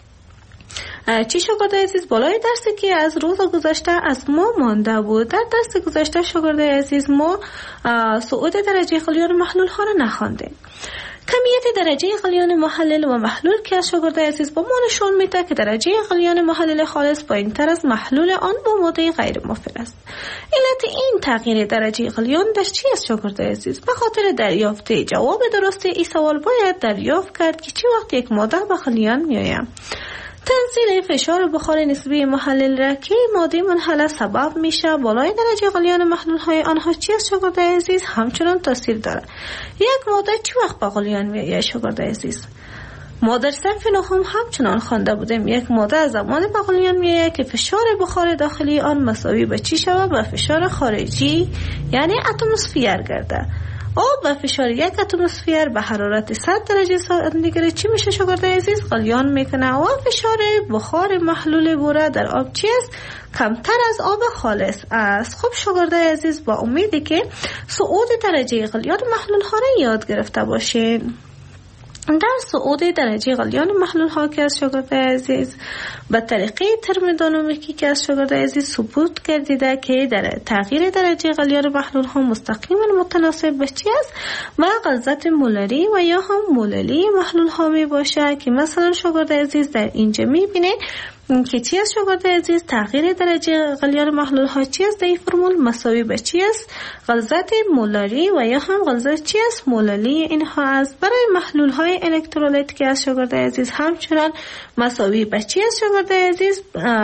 چی شاگردای عزیز؟ بالای درسی که از روز گذشته از ما مانده بود. در درس گذشته شاگردای عزیز ما صعود درجه غلیان محلول ها را نخواندیم. کمیت درجه غلیان محلل و محلول که از شاگردای عزیز با ما نشون میده که درجه غلیان محلل خالص پایین‌تر از محلول آن با ماده غیر مفعل است. علت این تغییر درجه غلیان در چی است شاگردای عزیز؟ به خاطر دریافت جواب درست این سوال باید دریافت کرد که چی وقت یک ماده به غلیان میآید. تنزیل فشار بخار نسبی محلل را که ماده منحله سبب میشه بالای درجه غلیان محلول های آنها چی است شاگردای عزیز؟ همچنان تاثیر داره. یک ماده چی وقت به غلیان میآید شاگردای عزیز؟ ما در صنف نهم همچنان خوانده بودیم یک ماده از زمان به غلیان میآید که فشار بخار داخلی آن مساوی به چی شود؟ به فشار خارجی یعنی اتمسفیر گرده. آب به فشار یک اتمسفر به حرارت صد درجه سانتیگراد چی میشه شاگردای عزیز؟ غلیان میکنه و فشار بخار محلول بوره در آب چی است؟ کمتر از آب خالص است. خب شاگردای عزیز با امیدی که صعود درجه غلیان محلول ها را یاد گرفته باشین. در صعود درجه غلیان محلول ها که از شاگردای عزیز به طریقه ترمودینامیکی که از شاگردای عزیز ثبوت گردیده که در تغییر درجه غلیان محلول ها مستقیما متناسب به چی است؟ با غلظت مولری و یا هم موللی محلول ها می باشه که مثلا شاگردای عزیز در اینجا می بینه که چی است شاگردای عزیز؟ تغییر درجه غلیان محلول ها چی است؟ در این فرمول مساوی به چی است؟ غلظت مولری و یا هم غلظت چی است؟ موللی اینها است. برای محلول های الکترولیت که از شاگردای عزیز همچنان مساوی به چی است شاگردای عزیز؟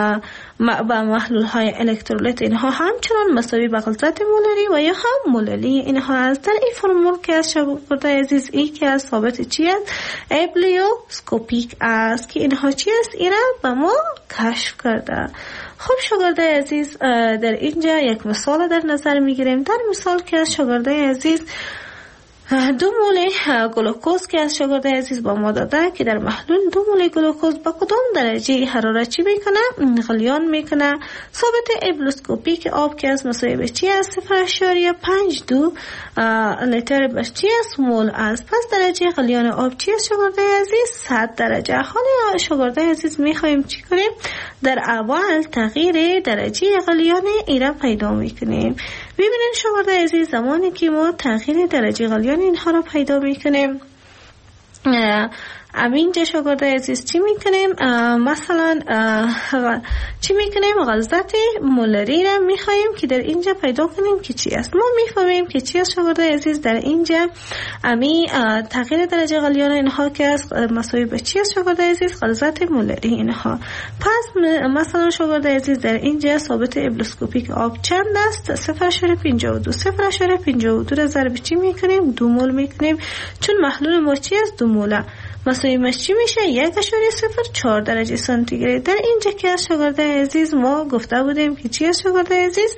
با محلول های الکترولیت اینها همچنان مساوی به غلظت مولری و یا هم موللی اینها است. در این فرمول که از شاگردای عزیز ای که از ثابت چی است؟ ابلیوسکوپیک است که اینها چی است؟ اینا به ما کشف کرده. خب شاگردای عزیز در اینجا یک مثال در نظر میگیریم. در مثال که از شاگردای عزیز دو مول گلوکوز که از شاگرد عزیز با ما داده که در محلول دو مول گلوکوز با کدام درجه حرارت چی میکنه؟ غلیان میکنه. ثابت ابلوسکوپیک آب که از مساوی چی است؟ صفر اشاریه پنج دو لیتر بر چی است؟ مول است. پس درجه غلیان آب چی است شاگرد عزیز؟ صد درجه. حالا شاگرد عزیز میخوایم چی کنیم؟ در اول تغییر درجه غلیان ایره پیدا میکنیم. ببینید شاگرد عزیز زمانی که ما تغییر درجه غلیان اینها را پیدا میکنیم، اینجا شاگرد عزیز چی میکنیم؟ مثلا چی میکنیم؟ غلظت مولری را میخوایم که در اینجا پیدا کنیم که چی است. ما میفهمیم که چی است شاگرد عزیز در اینجا امی تغییر درجه غلیان اینها که است مساوی به چی است شاگرد عزیز؟ غلظت مولری اینها. پس مثلا شاگرد عزیز در اینجا ثابت ابلوسکوپیک آب چند است؟ صفر اشاریه پنجاه و دو. صفر اشاریه پنجاه و دو را ضرب چی میکنیم؟ دو مول میکنیم، چون محلول ما چی است؟ دو موله. مساوی مش چی میشه؟ یک اشاریه صفر چهار درجه سانتیگراد. در اینجا که از شاگرد عزیز ما گفته بودیم که چی است شاگرد عزیز؟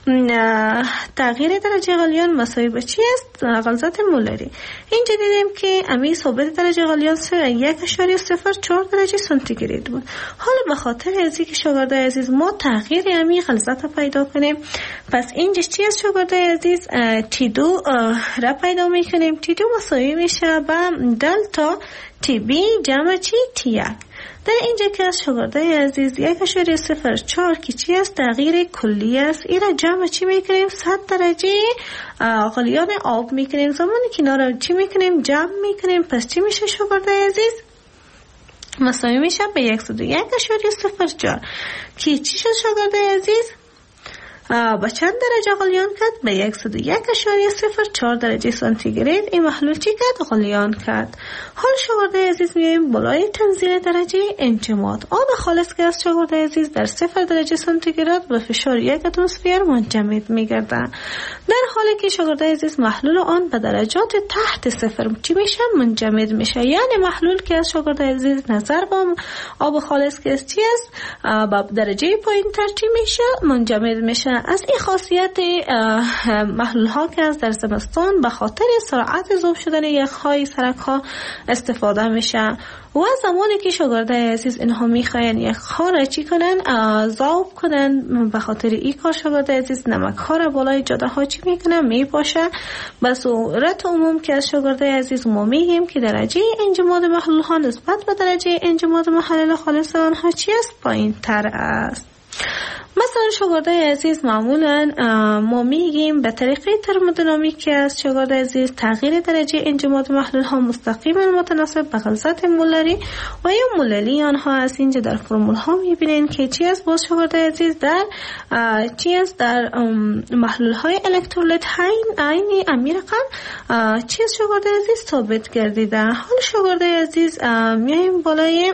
تغییر درجه غلیان مساوی به چی است؟ غلظت مولری. اینجا دیدیم که امی ثابت درجه غلیان یک اشاریه صفر چهار درجه سانتیگراد بود. حالا به خاطر ازی که شاگرد عزیز ما تغییر امی غلظت را پیدا کنیم، پس اینجا چی است شاگرد عزیز؟ تی دو را پیدا میکنیم. تی دو مساوی میشه به دلتا تی بی جمع چی؟ تی یک. در اینجا که از شاگرد عزیز یک اشاریه صفر چهار که چی است؟ تغییر کلی است. این را جمع چی میکنیم؟ صد درجه غلیان آب میکنیم. زمانی که اینا را چی میکنیم؟ جمع میکنیم. پس چی میشه شاگرد عزیز؟ مساوی میشه به صد و یک اشاریه صفر چهار که چی شد شاگرد عزیز؟ با چند درجه غلیان کرد؟ به صد و یک اشاریه صفر چهار درجه سانتیگراد. این محلول چی کرد؟ غلیان کرد. حال شاگرد عزیز میایم بالای تنزیل درجه انجماد. آب خالص که از شاگرد عزیز در صفر درجه سانتیگراد به فشار یک اتمسفر منجمد میگرده، در حالی که شاگرد عزیز محلول آن به درجات تحت صفر چی میشه؟ منجمد میشه. یعنی محلول که از شاگرد عزیز نظر با آب خالص که از چی است؟ با درجه پایین تر چی میشه؟ منجمد میشه. از این خاصیت محلول ها که از در زمستان به خاطر سرعت ذوب شدن یخهای سرک ها استفاده میشه و زمانی که شاگرد عزیز اینها میخواین یخها را چی کنن؟ ذوب کنن، به خاطر این کار شاگرد عزیز نمک ها را بالای جاده ها چی میکنن؟ میپاشه. به صورت عموم که از شاگرد عزیز ما میگیم که درجه انجماد محلول ها نسبت به درجه انجماد محلول خالص آنها چی است؟ پایین تر است. مثلا شاگرد عزیز معمولا ما میگیم به طریقه ترمودینامیک که از شاگرد عزیز تغییر درجه انجماد محلول ها مستقیما متناسب به غلظت مولری و یا موللی آنها است. اینجا در فرمول ها میبینین که چی است باز شاگرد عزیز در چی است در محلول های الکترولیت عین امی رقم چی است شاگرد عزیز ثابت گردیده. حال شاگرد عزیز میایم بالای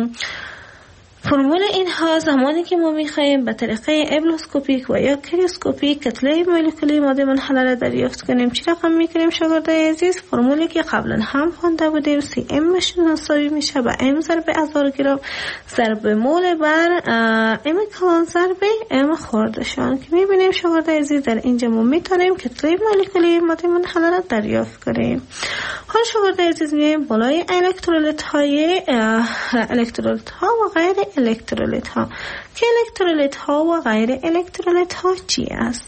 فرمول اینها زمانی که ما میخوایم به طریقه ابلوسکوپیک و یا کریوسکوپیک کتله مولکولی ماده منحله را دریافت کنیم چی رقم میکنیم شاگرد عزیز؟ فرمولی که قبلا هم خوانده بودیم سی ام مساوی میشه به ام ضرب هزار گرم ضرب مول بر ام کلان ضرب ام خوردشان که میبینیم شاگرد عزیز در اینجا ما میتونیم کتله مولکولی ماده منحله را دریافت کنیم. حال شاگرد عزیز میایم بالای الکترولیت های الکترولیت ها و غیر الکترولیت ها که الکترولیت ها و غیر الکترولیت ها چی است؟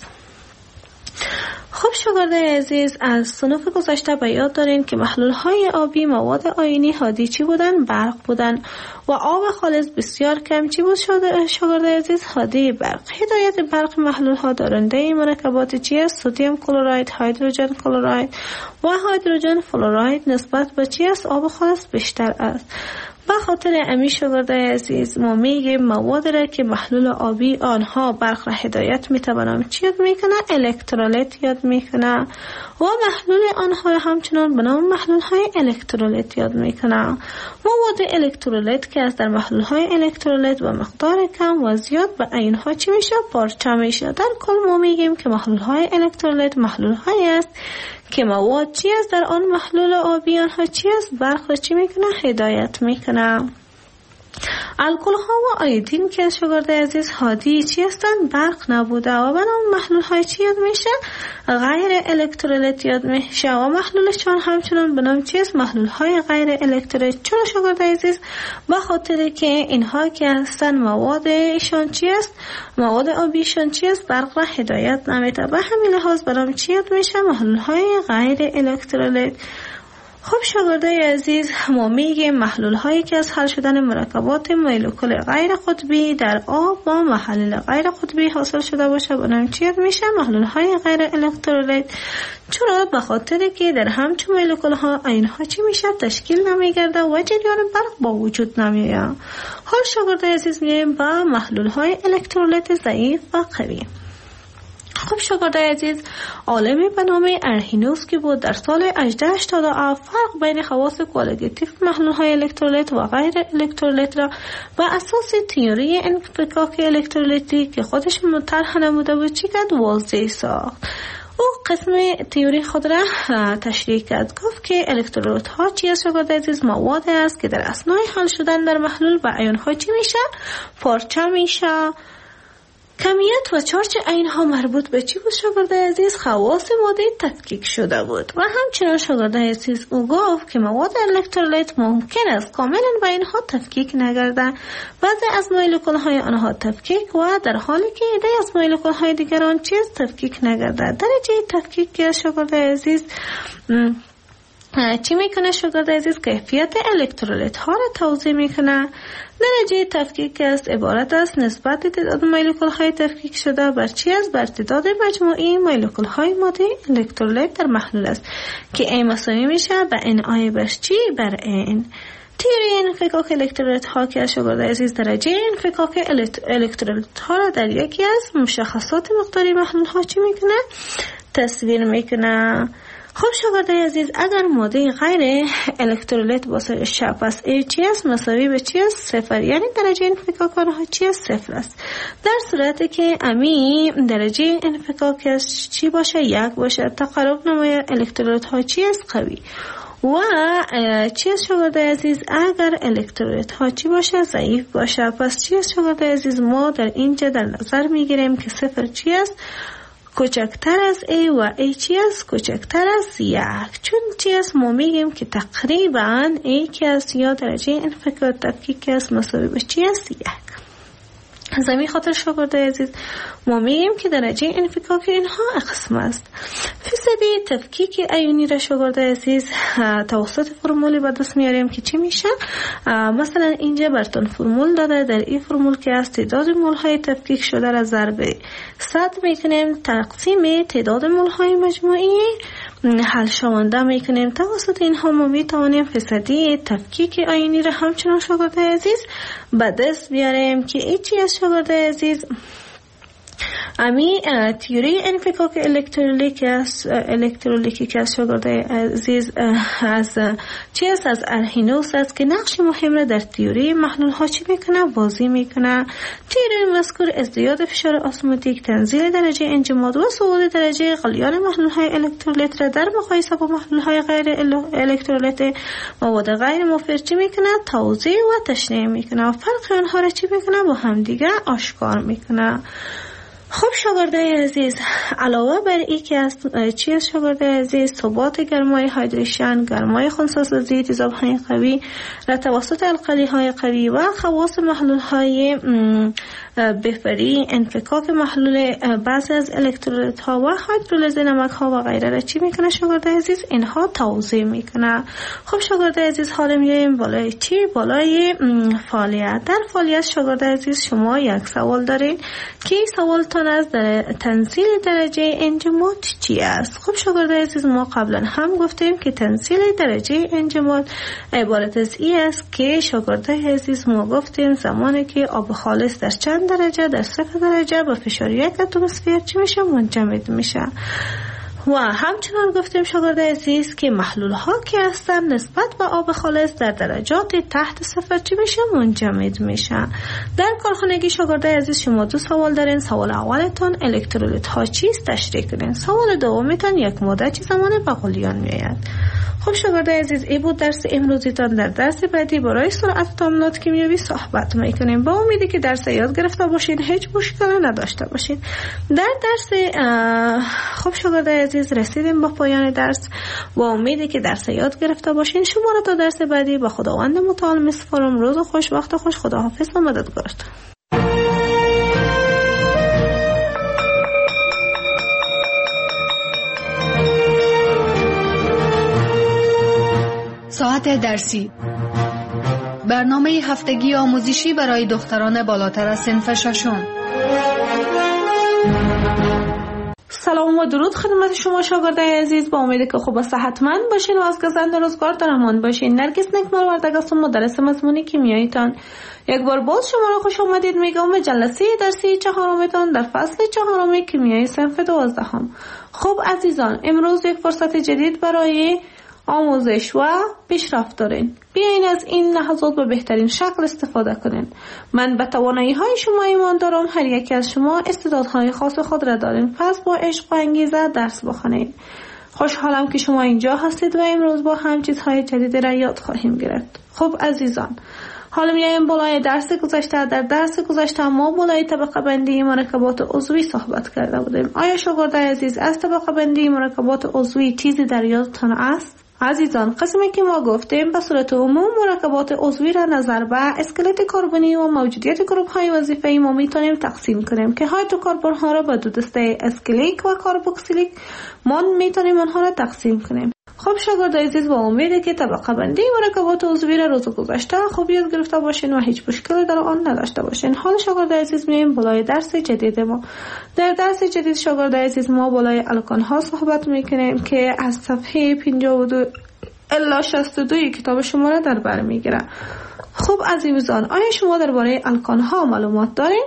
خب شاگرد عزیز از صنف گذشته به یاد دارین که محلول های آبی مواد آیونی هادی چی بودن؟ برق بودن و آب خالص بسیار کم چی بود شاگرد عزیز؟ هادی برق. هدایت برق محلول ها دارنده مرکبات چی است؟ سدیم کلراید، هیدروژن کلراید و هیدروژن فلوراید نسبت به چی است؟ آب خالص بیشتر است. به خاطر امی شاگرد عزیز ما میگیم مواد را که محلول آبی آنها برق را هدایت میتوانم چی یاد میکنه؟ الکترولیت یاد میکنه و محلول آنها همچنان به نام محلول های الکترولیت یاد میکنه. مواد الکترولیت که از در محلول های الکترولیت و مقدار کم و زیاد به اینها چی میشه؟ پارچه میشه. در کل ما میگیم که محلول های الکترولیت محلول های است که مواد چی است در آن محلول آبی آنها چی است؟ برق را چی میکنه؟ هدایت میکنه. الکل ها و آیودین که شاگرد عزیز هادی چی هستند؟ برق نبوده و بنام محلول های چی یاد میشه؟ غیر الکترولیت یاد میشه و محلولشان همچنان بنام چی است؟ محلول های غیر الکترولیت. چرا شاگرد عزیز؟ به خاطر که اینها که هستن مواد ایشان چی است؟ مواد آبیشان چی است؟ برق را هدایت نمیده. به همین لحاظ بنام چی یاد میشه؟ محلول های غیر الکترولیت. خب شاگردای عزیز، ما میگیم محلول هایی که از حل شدن مرکبات مولکول غیر قطبی در آب با محلول غیر قطبی حاصل شده باشه بنام چی میشه؟ محلول های غیر الکترولیت. چرا؟ به خاطر که در همچون مولکول ها اینها چی میشه؟ تشکیل نمیگرده و جریان برق با وجود نمیاد. حال شاگردای عزیز میگیم با محلول های الکترولیت ضعیف و قوی. خب شاگردای عزیز، عالمی به نام ارهینوس که بود در سال هجده هشتاد و هفت فرق بین خواص کوالیتیو محلول های الکترولیت و غیر الکترولیت را به اساس تئوری انفکاک الکترولیتی که خودش مطرح نموده بود چی کرد؟ واضح ساخت. او قسم تئوری خود را تشریح کرد. گفت که الکترولیت ها چی است شاگرد عزیز؟ مواد است که در اثنای حل شدن در محلول و ایون ها چی میشه؟ پارچه میشه. کمیت و چارج اینها مربوط به چی بود شاگرد عزیز؟ خواص ماده تفکیک شده بود. و همچنان شاگرد عزیز او گفت که مواد الکترولیت ممکن است کاملا به اینها تفکیک نگردد. بعضی از مولکول های آنها تفکیک و در حالی که ایده از مولکول های دیگران چیز تفکیک نگردد. درجه تفکیک که شاگرد عزیز چی میکنه شاگرد عزیز؟ کیفیت الکترولیت ها را توضیح میکنه. درجه تفکیک است عبارت است نسبت تعداد مولکول های تفکیک شده بر چی است؟ بر تعداد مجموعی مولکول های ماده الکترولیت در محلول است که این مساوی میشه به ان آی بر چی؟ بر ان. تئوری انفکاک الکترولیت ها که شاگرد عزیز درجه انفکاک الکترولیت ها را در یکی از مشخصات مقداری محلول ها چی میکنه؟ تصویر میکنه. خب شاگرد عزیز، اگر ماده غیر الکترولیت باشه پس ای چی است؟ مساوی به چی است؟ صفر. یعنی درجه انفکاک آنها چی است؟ صفر است. در صورتی که امی درجه انفکاک چی باشه؟ یک باشه. تقارب نمای الکترولیت ها چی است؟ قوی. و چی است شاگرد عزیز؟ اگر الکترولیت ها چی باشه؟ ضعیف باشه. پس چی است شاگرد عزیز؟ ما در اینجا در نظر میگیریم که صفر چی است؟ کوچکتر از ای و ای چی است؟ کوچکتر از یک. چون چی است؟ ما میگیم که تقریبا ای که است یا درجه انفکاک تفکیک است مساوی به چی است؟ یک. از همین خاطر شاگرد عزیز ما میگیم که درجه انفکاک اینها قسم است. فیصدی تفکیک ایونی را شاگرد عزیز توسط فرمولی به دست میاریم که چی میشه؟ مثلا اینجا براتون فرمول داده. در این فرمول که از تعداد مول های تفکیک شده را ضرب صد میکنیم تقسیم تعداد مول های مجموعی حل شونده میکنیم. توسط اینها ما میتوانیم فیصدی تفکیک ایونی را همچنان شاگرد عزیز به دست بیاریم که ای چی از شاگرد عزیز؟ امی تئوری انفکاک الکترولیک است الکترولیکی که از شاگرد عزیز از چی است؟ از ارهینوس است که نقش مهم را در تئوری محلول ها چی میکنه؟ بازی میکنه. تئوری مذکور ازدیاد فشار اسموتیک، تنزیل درجه انجماد و صعود درجه غلیان محلول های الکترولیت را در مقایسه با محلول های غیر الکترولیت مواد غیر مفید چی میکنه؟ توضیح و تشریح میکنه و فرق آنها را چی میکنه؟ با همدیگه آشکار میکنه. خب شاگردای عزیز، علاوه بر این که از چی است شاگردای عزیز؟ ثبات گرمای هایدریشن، گرمای خنثی‌سازی تیزاب های قوی را توسط القلی های قوی و خواص محلول های بفری، انفکاک محلول بعضی از الکترولیت ها و هیدرولیز نمک ها و غیره را چی میکنه شاگردای عزیز؟ اینها توضیح میکنه. خب شاگردای عزیز، حالا میایم بالای چی؟ بالای فعالیت. در فعالیت شاگردای عزیز شما یک سوال دارین که این سوال از در تنزیل درجه انجماد چی است؟ خب شاگردای عزیز، ما قبلا هم گفتیم که تنزیل درجه انجماد عبارت از این است که شاگردای عزیز ما گفتیم زمانی که آب خالص در چند درجه؟ در صفر درجه با فشار یک اتمسفر چی میشه؟ منجمد میشه. و همچنان گفتیم شاگرد عزیز که محلول ها که هستن نسبت به آب خالص در درجات تحت صفر چی میشه؟ منجمد میشن. در کارخانگی شاگرد عزیز شما دو سوال دارین. سوال اولتون الکترولیت ها چیست؟ تشریح کنین. سوال دومیتون یک ماده چی زمان به غلیان میآید. خب شاگرد عزیز این بود درس امروزیتان. در درس بعدی برای سرعت تامینات کیمیایی صحبت میکنیم. با امیدی که درس یاد گرفته باشین، هیچ مشکلی نداشته باشین. در درس خب شاگرد عزیز رسیدیم به پایان درس. با امیدی که درس یاد گرفته باشین. شما را تا درس بعدی به خداوند متعال میسپارم. روز خوش، وقت خوش. خداحافظ و مددگارتون. ساعت درسی، برنامه هفتگی آموزشی برای دختران بالاتر از صنف ششم. سلام و درود خدمت شما شاگردای عزیز. با امیدی که خوب و صحتمند باشین و از گزند روزگار در امان باشین. نرگس نکمل وردگ هستم، مدرس مضمون کیمیاییتان. یک بار باز شما را خوش آمدید میگم به جلسه درسی چهارمتان در فصل چهارم کیمیای صنف دوازدهم. خب عزیزان، امروز یک فرصت جدید برای آموزش و پیشرفت دارین. بیاین از این لحظات به بهترین شکل استفاده کنین. من به توانایی های شما ایمان دارم. هر یکی از شما استعدادهای خاص خود را دارین. پس با عشق و انگیزه درس بخونید. خوشحالم که شما اینجا هستید و امروز با هم چیزهای جدید را یاد خواهیم گرفت. خب عزیزان، حالا میایم بالای درس گذشته. در درس گذشته ما بالای طبقه بندی مرکبات عضوی صحبت کرده بودیم. آیا شاگردای عزیز از طبقه بندی مرکبات عضوی چیزی در یادتان است؟ عزیزان، قسمی که ما گفتیم به صورت عموم مرکبات عضوی را نظر به اسکلت کربنی و موجودیت گروپ های وظیفه‌ای ما میتونیم تقسیم کنیم که هایدروکربن ها را به دو دسته اسکلیک و کاربوکسیلیک ما میتونیم آنها را تقسیم کنیم. خب شاگردای عزیز، با امیده که طبقه بندی مرکبات عضوی را روز گذشته خوب یاد گرفته باشین و هیچ مشکلی در آن نداشته باشین. حال شاگردای عزیز میایم بالای درس جدید ما. در درس جدید شاگردای عزیز ما بالای الکان ها صحبت میکنیم که از صفحه پنجاه و دو الی شصت و دو کتاب شما را در بر میگیره. خب عزیزان، آیا شما درباره الکان ها معلومات دارین؟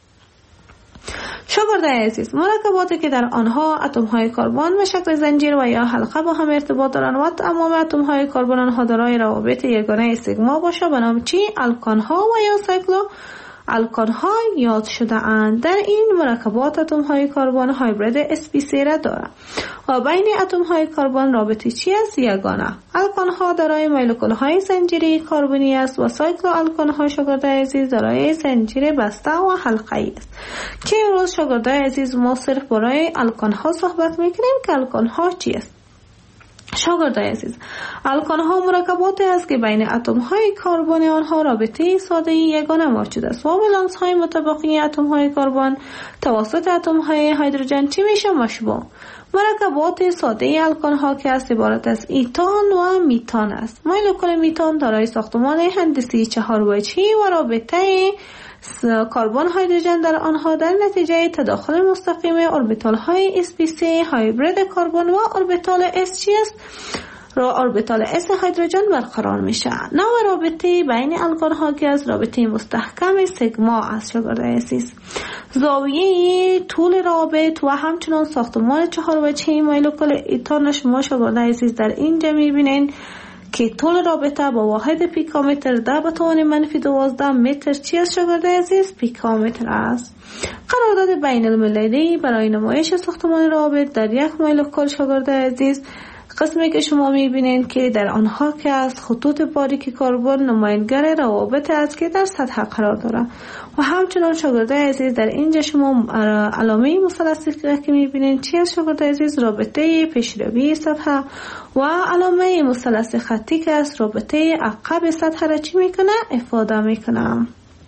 شاگردای عزیز، مرکباتی که در آنها اتم های کربن به شکل زنجیر و یا حلقه با هم ارتباط دارند و تمام اتم های کربن آنها دارای روابط یگانه سیگما باشه به نام چی؟ الکان ها و یا سایکلو الکان ها یاد شده اند. در این مرکبات اتم های کربن هایبرید اس پی سی را دارند و بین اتم های کربن رابطه چی است؟ یگانه. الکان ها دارای مولکول های زنجیری کربنی است و سایکلو الکان ها شاگردای عزیز دارای زنجیر بسته و حلقه‌ای است که امروز شاگردای عزیز ما صرف برای الکان ها صحبت میکنیم که الکان ها چی است. شاگردای عزیز، الکان ها مرکباتی است که بین اتم های کربن آنها رابطه ساده یگانه موجود است و ولانس های مطابقی اتم های کربن توسط اتم های هیدروژن چی میشه؟ مشبوع. مرکبات ساده الکان ها که است عبارت از ایتان و میتان است. مولکول میتان دارای ساختمان هندسی چهار وجهی و رابطه کربن هیدروژن در آنها در نتیجه تداخل مستقیم اوربیتال های اس پی سی هایبرید کربن و اوربیتال اس چی است؟ را اوربیتال اس هیدروژن برقرار میشه. نوع رابطه بین الکان ها که از رابطه مستحکم سیگما است. شاگردای عزیز، زاویه طول رابط و همچنان ساختمان چهار وجهی مولکول ایتان شما شاگردای عزیز در اینجا میبینین که طول رابطه با واحد پیکومتر ده به توان منفی دوازده متر چی است شاگردای عزیز؟ پیکومتر است. قرارداد بین المللی برای نمایش ساختمان رابط در یک مولکول شاگردای عزیز قسمی که شما میبینید که در آنها که از خطوط باریک کربن نمایانگر روابط است که در سطح قرار دارد و همچنان شاگردای عزیز در اینجا شما علامه مثلثی که میبینید چی است شاگردای عزیز؟ رابطه پیشروی سطح و علامه مثلث خطی که است رابطه عقب سطح را چی میکنه؟ افاده میکنه.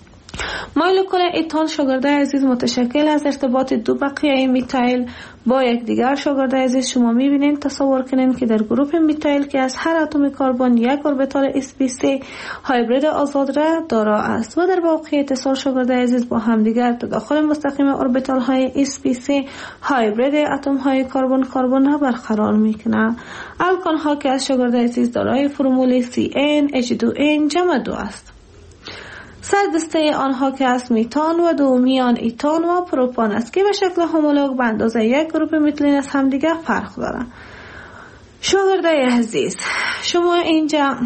مولکول ایتان شاگردای عزیز متشکل از ارتباط دو بقیه میتایل با یک دیگر. شاگردای عزیز شما میبینید تصور کنین که در گروپ میتایل که از هر اتم کربن یک اوربیتال اس پی سی هایبرید آزاد را دارا است و در واقع اتصال شاگردای عزیز با هم دیگر تداخل مستقیم اوربیتال های اس پی سی هایبرید اتم های کربن کربن را برقرار میکنه. الکان ها که از شاگردای عزیز دارای فرمول سی ان اچ دو ان جمع دو است. سردسته آنها که از میتان و دومی آن ایتان و پروپان است که به شکل هومولوگ به اندازه یک گروپ میتیلین از همدیگر فرق دارند. شاگردای عزیز، شما اینجا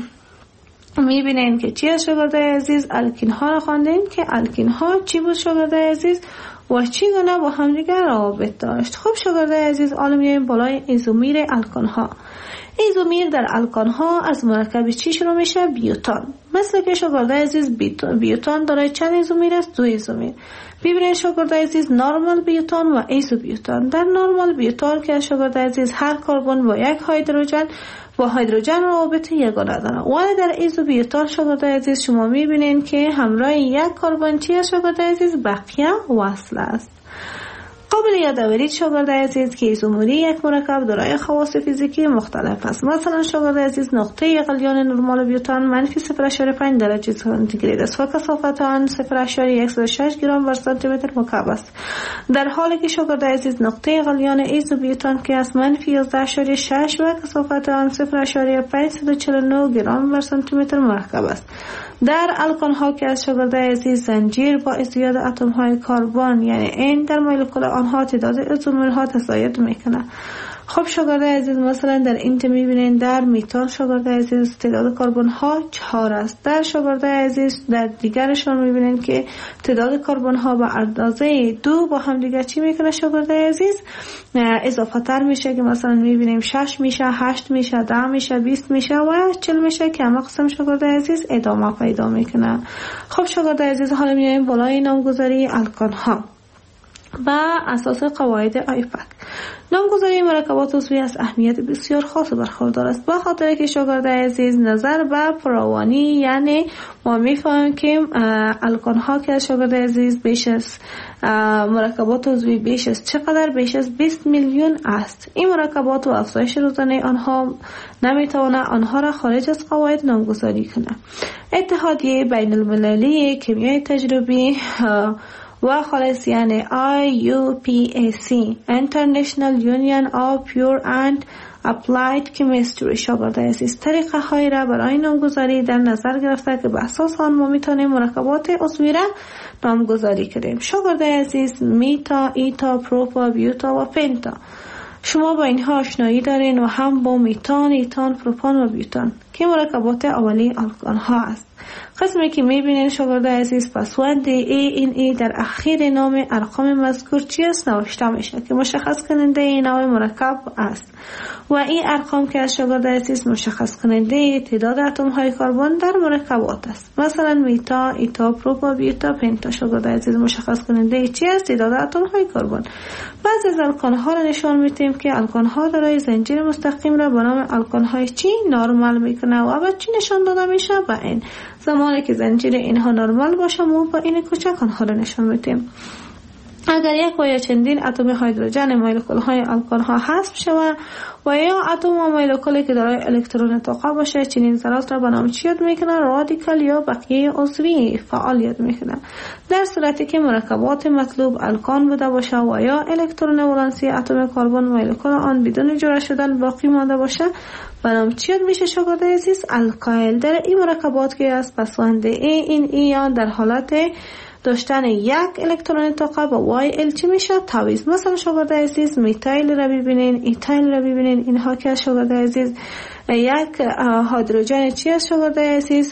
میبینین که چی از شاگردای عزیز؟ الکین ها را خواندین که الکین ها چی بود شاگردای عزیز و چی گونه با همدیگر روابط داشت. خب شاگردای عزیز، حالا میایم بالای ایزومیر الکان ها. ایزومیر در الکان ها از مرکب چی شروع میشه؟ بیوتان. مثل که شاگردای عزیز بیوتان داره چند ایزومیر است؟ دو ایزومیر. ببینید شاگردای عزیز، نورمال بیوتان و ایزو بیوتان. در نورمال بیوتان که شاگردای عزیز هر کربن با یک هیدروژن با هیدروژن روابط یگانه داره، ولی در ایزو بیوتان شاگردای عزیز شما میبینید که همراه یک کربن چی است شاگردای عزیز؟ بقیه وصل است. قابل یادآوری شاگردای عزیز که ایزومری یک مرکب دارای خواص فیزیکی مختلف است. مثلا شاگردای عزیز، نقطه غلیان نرمال بیوتان منفی صفر ممیز پنج درجه سانتیگراد است و کثافت آن صفر ممیز صد و شش گرم بر سانتی متر مکعب است، در حالی که شاگردای عزیز نقطه غلیان ایزو بیوتان که است منفی یازده ممیز شش و کثافت آن صفر ممیز پانصد و چهل و نه گرم بر سانتی متر مرکب است. در الکان ها که از شاگردای عزیز زنجیر با ازدیاد اتم های کربن یعنی این در مولکول آنها تعداد ایزومر ها تزاید میکنه. خب شاگردای عزیز، مثلا در این میبینین در میتان شاگردای عزیز تعداد کربن ها چهار است. در شاگردای عزیز در دیگرشان میبینین که تعداد کربن ها به اندازه دو با هم دیگر چی میکنه شاگردای عزیز؟ اضافه تر میشه که مثلا میبینیم شش میشه، هشت میشه، ده میشه، بیست میشه و چهل میشه که همه قسم شاگردای عزیز ادامه پیدا میکنه. خب شاگردای عزیز، حالا میایم بالای نامگذاری الکان ها و اساس قواعد آیپک. نامگذاری مرکبات عضوی از اهمیت بسیار خاص برخوردار است، به خاطر که شاگردای عزیز نظر به فراوانی، یعنی ما میفهمیم که الکان ها که شاگردای عزیز بیش از مرکبات عضوی بیش از چقدر؟ بیش از بیست میلیون است. این مرکبات و افزایش روزانه آنها نمیتواند آنها را خارج از قواعد نامگذاری کنه. اتحادیه بین المللی کیمیای تجربی و خالص یعنی آی یو پی ای سی International Union of Pure and Applied Chemistry شاگردای عزیز طریقه های را برای نامگذاری در نظر گرفته که به اساس آن ما میتونیم مرکبات عضوی را نامگذاری کنیم. شاگردای عزیز، میتا، ایتا، پروپا، بیوتا و پنتا. شما با اینها آشنایی دارین و هم با میتان، ایتان، پروپان و بیوتان که مرکبات اولی الکان ها است. قسمی که میبینین شاگردای عزیز، پسوند ای این ای در اخیر نام ارقام مذکور چی است نوشته میشه که مشخص کننده این نوع مرکب است و این ارقام که از شاگردای عزیز مشخص کننده تعداد اتم های کربن در مرکبات است. مثلا میتا، ایتا، پروپا، بیوتا، پنتا شاگردای عزیز مشخص کننده چی است؟ تعداد اتم های کربن. بعضی از الکان ها را نشان میدیم که الکان ها دارای زنجیر مستقیم را به نام الکان های چی نرمال میکنه و بعد چی نشان داده میشه؟ به این زمانی که زنجیر اینها نرمال باشه ما با این کوچک آنها را نشان میدیم. اگر یک و یا چندین اتم هیدروژن مولکول های الکان ها حذف شود و یا اتم و مولکولی که دارای الکترون طاقه باشه، چنین ذرات را به نام چی یاد میکنه؟ رادیکال یا بقیه عضوی فعال یاد میکنه. در صورتی که مرکبات مطلوب الکان بوده باشه و یا الکترون ولانسی اتم کربن مولکول آن بدون جدا شدن باقی مانده باشه، به نام چی یاد میشه شاگردای عزیز؟ الکایل. در این مرکبات که از پسوند ای این ای در حالت داشتن یک الکترون طاقه با وای ال چی میشه؟ تعویض. مثلا شاگردای عزیز، میتایل را ببینین، ایتایل را ببینین، اینها که شاگردای عزیز یک هیدروژن چی است شاگردای عزیز؟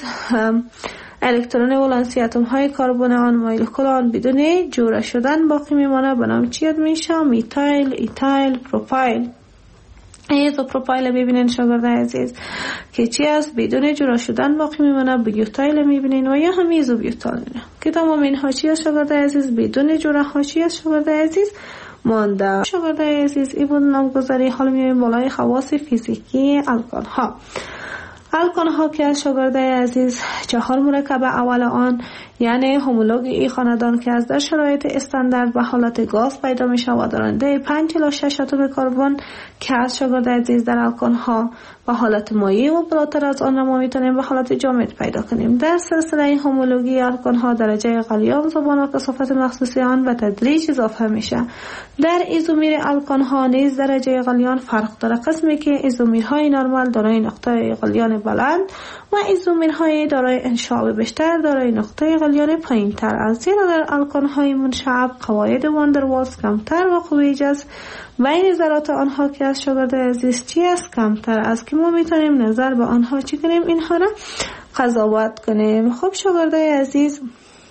الکترون ولانسی اتم های کربن آن مولکول آن بدون جوړه شدن باقی میمانه، به نام چی یاد میشه؟ میتایل، ایتایل، پروپایل. ایزو پروپایل ببینین شاگردای عزیز که چی است؟ بدون جدا شدن باقی میمونه. بیوتایل میبینین و یا هم ایزو بیوتایل که تمام اینها چی است شاگردای عزیز؟ بدون جدا ها چی است شاگردای عزیز؟ مانده. شاگردای عزیز، این بود نامگذاری. حالا میایم بالای خواص فیزیکی الکان ها. الکان ها که از شاگردای عزیز چهار مرکب اول آن یعنی هومولوگ ای خاندان که از در شرایط استاندارد به حالت گاز پیدا می شود دارنده پنج الی شش اتم کربن که از شاگردای عزیز در الکان ها به حالت مایع و بالاتر از آن ما میتونیم به حالت جامد پیدا کنیم. در سلسله هومولوگی الکان ها درجه غلیان زبان و کثافت مخصوصی آن به تدریج اضافه میشه. در ایزومیر الکان ها نیز درجه غلیان فرق داره. قسمی که ایزومیرهای نرمال دارای نقطه غلیان غلیان بلند و ایزومین های دارای انشعاب بیشتر دارای نقطه غلیان پایین تر از، زیرا در الکان های منشعب قواعد واندروالز کمتر و قوی جذب بین ذرات آنها که از شاگرد عزیز چی است کمتر از که ما میتونیم نظر به آنها چی کنیم، اینها را قضاوت کنیم. خب شاگرد عزیز،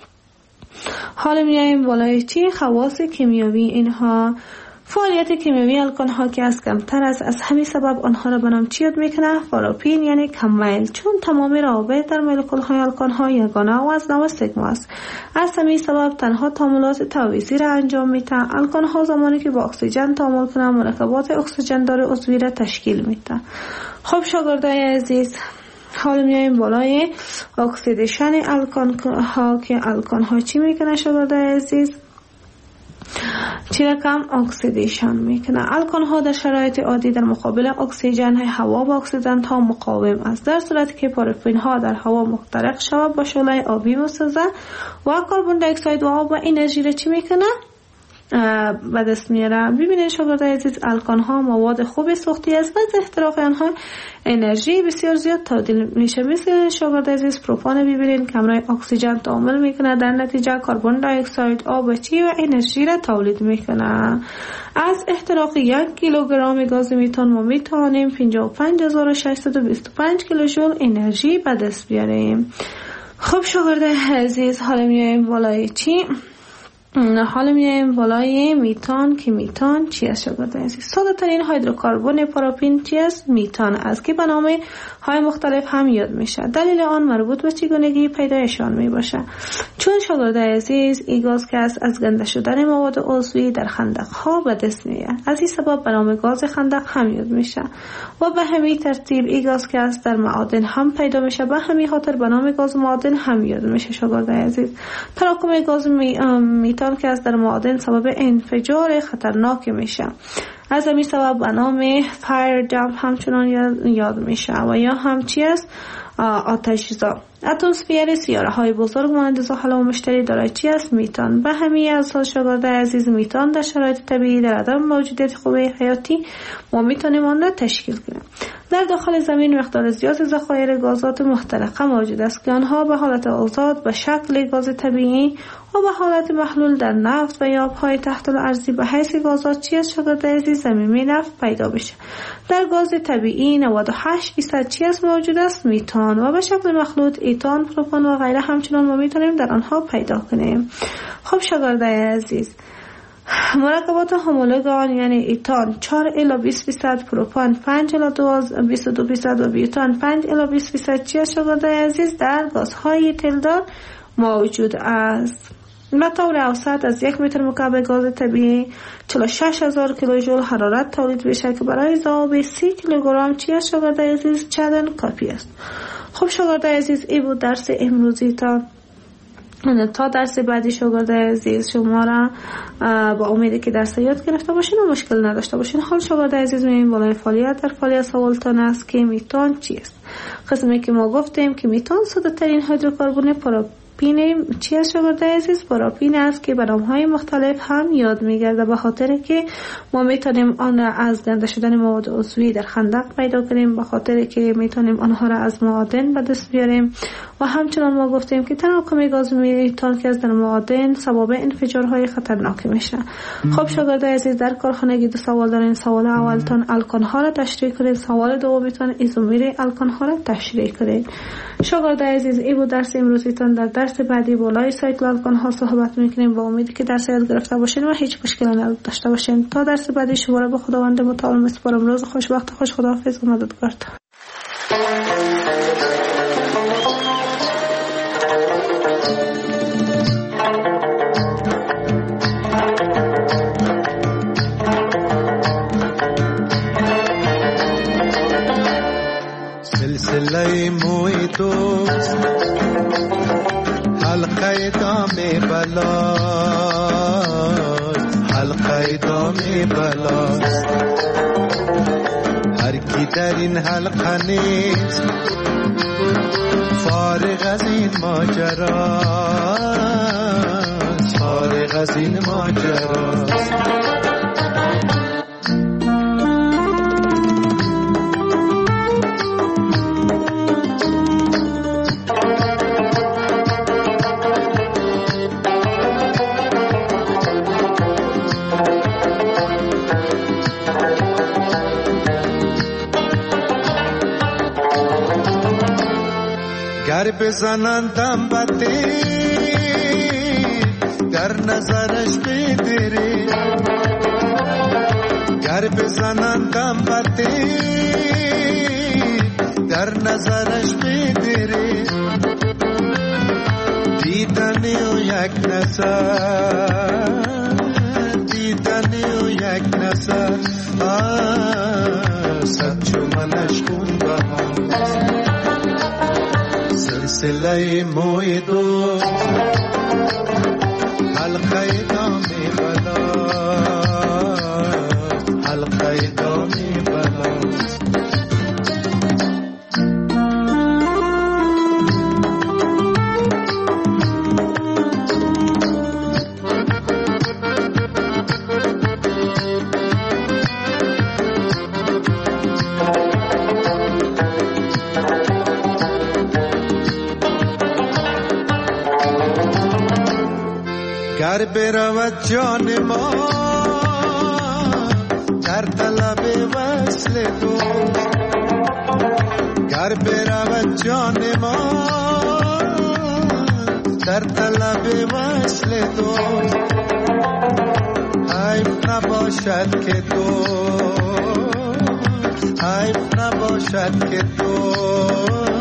حالا میایم بالای چی؟ خواص کیمیایی اینها. فعالیت کیمیایی الکان ها که از کمتر است، از همین سبب آنها را به نام چی یاد میکنه؟ پاراپین، یعنی کم میل، چون تمام روابط در مولکول های الکان ها یگانه و از نوع سیگما است. از همین سبب تنها تعاملات تعویضی را انجام میده. الکان ها زمانی که با اکسیژن تعامل کنند مرکبات اکسیژن دار عضوی را تشکیل میده. خب شاگردای عزیز، حالا میایم بالای اکسیدیشن الکان ها که الکان ها چی میکنه شاگردای عزیز؟ چی رقم اکسیدیشن میکنه. الکان ها در شرایط عادی در مقابل اکسیژن های هوا و اکسیدنت ها مقاوم است، در صورتی که پارافین ها در هوا محترق شود با شعله آبی مسوزه و کربن دی اکساید و آب و انرژی را چی میکنه؟ به دست میاره. ببینید شاگردای عزیز، الکان ها مواد خوب سوختی است و از احتراق آنها انرژی بسیار زیاد تبدیل میشه. مثل شاگردای عزیز پروپان، ببینید کمرای اکسیژن تعامل میکنه، در نتیجه کربن دی اکساید، آب چی و انرژی را تولید میکنه. از احتراق یک کیلوگرم گاز میتان ما میتونیم پنجاه و پنج هزار و ششصد و بیست و پنج کیلوژول انرژی به دست بیاریم. خب شاگردای عزیز، حالا میایم بالای چی؟ حالا میایم بالای میتان که میتان چی است شاگردان عزیز؟ ساده ترین هیدروکربن پاراپین چی است؟ میتان است که به نام های مختلف هم یاد میشه. دلیل آن مربوط به چگونگی پیدایشان میباشه. چون شاگردان عزیز، این گاز که است از گنده شدن مواد عضوی در خندق ها به دست میاد، از این سبب به نام گاز خندق هم یاد میشه و به همین ترتیب این گاز که است در معادن هم پیدا میشه، به همین خاطر به نام گاز معادن هم یاد میشه شاگردان عزیز. تراکم گاز می... میتان که از در معادن سبب انفجار خطرناک میشه، از همین سبب به نام فایر جمپ همچنان یاد میشه و یا هم چی است؟ آتش‌زا. اتمسفر سیاره های بزرگ مانند زحل و مشتری دارای چی است؟ میتان. به همین اساس شاگردای عزیز، میتان در شرایط طبیعی در عدم موجودیت خوبه حیاتی ما میتونیم آن را تشکیل کنیم. در داخل زمین مقدار زیاد ذخایر گازات محترقه موجود است که آنها به حالت آزاد به شکل گاز طبیعی و به حالت محلول در نفت و یا آبهای تحت الارضی به حیث گازات چی است شاگردای عزیز؟ زمینی نفت پیدا بشه. در گاز طبیعی نود و هشت درصد چی است موجود است؟ میتان و به شکل مخلوط ایتان، پروپان و غیره همچنان ما میتونیم در آنها پیدا کنیم. خب شاگردای عزیز، مرکبات همولوگ آن یعنی ایتان چهار الی بیست درصد، پروپان پنج الی بیست و دو درصد و بیوتان پنج الی بیست درصد چی است شاگردای عزیز؟ در گازهای تلدار موجود است. به طور اوسط از یک متر مکعب گاز طبیعی چهل و شش هزار کیلوژول حرارت تولید بشه که برای ذوب سی کیلوگرم چی است شاگردای عزیز؟ چندان کافی است. خب شاگردای عزیز، این بود درس امروزی. تا تا درس بعدی شاگردای عزیز شما را با امیدی که درس یاد گرفته باشین و مشکل نداشته باشین. حال شاگردای عزیز میایم بالای فعالیت. در فعالیت سوالتان است که میتان چی است؟ قسمی که ما گفتیم که میتان ساده ترین هیدروکربن پاراپین چی است شاگردای عزیز؟ پاراپین است که به نام‌های مختلف هم یاد میگرده، به خاطر که ما میتونیم آن را از گنده شدن مواد عضوی در خندق پیدا کنیم، به خاطر که میتونیم آنها را از معادن به دست بیاریم و همچنان ما گفتیم که تراکم گاز میتان که از در معادن سبب انفجارهای خطرناک میشه. خب شاگردای عزیز، در کارخانگی دو سوال دارین. سوال اولتان الکان ها را تشریح کنید، سوال دومیتان ایزومر الکان ها را تشریح کنید. شاگردای عزیز، این بود درس امروزیتان. در درس بعدی بالای سایکل الکان ها صحبت میکنیم. با امیدی که درس یاد گرفته باشین و هیچ مشکلی نداشته باشین. تا درس بعدی شما را به خداوند متعال میسپارم. روز خوش، وقت خوش، خداحافظ و مددگار. سلسله موی دوست حلقه دام بلاست، حلقه دام بلاست. هر کی در این حلقه نیست فارغ از این ماجراست، فارغ از این ماجراست. بزنندم بده در نظرش بدره گر بزنندم بده در نظرش بدره دیدنی و یک نظر دیدنی و یک نظر صد چومنش کن به سلسله موی دوست حلقه دامی بلاست حلقه دامی بلاست گر برود جان ما در طلب وصل دوست گر برود جان ما در طلب وصل دوست حیف نباشد که دوست حیف نباشد که دوست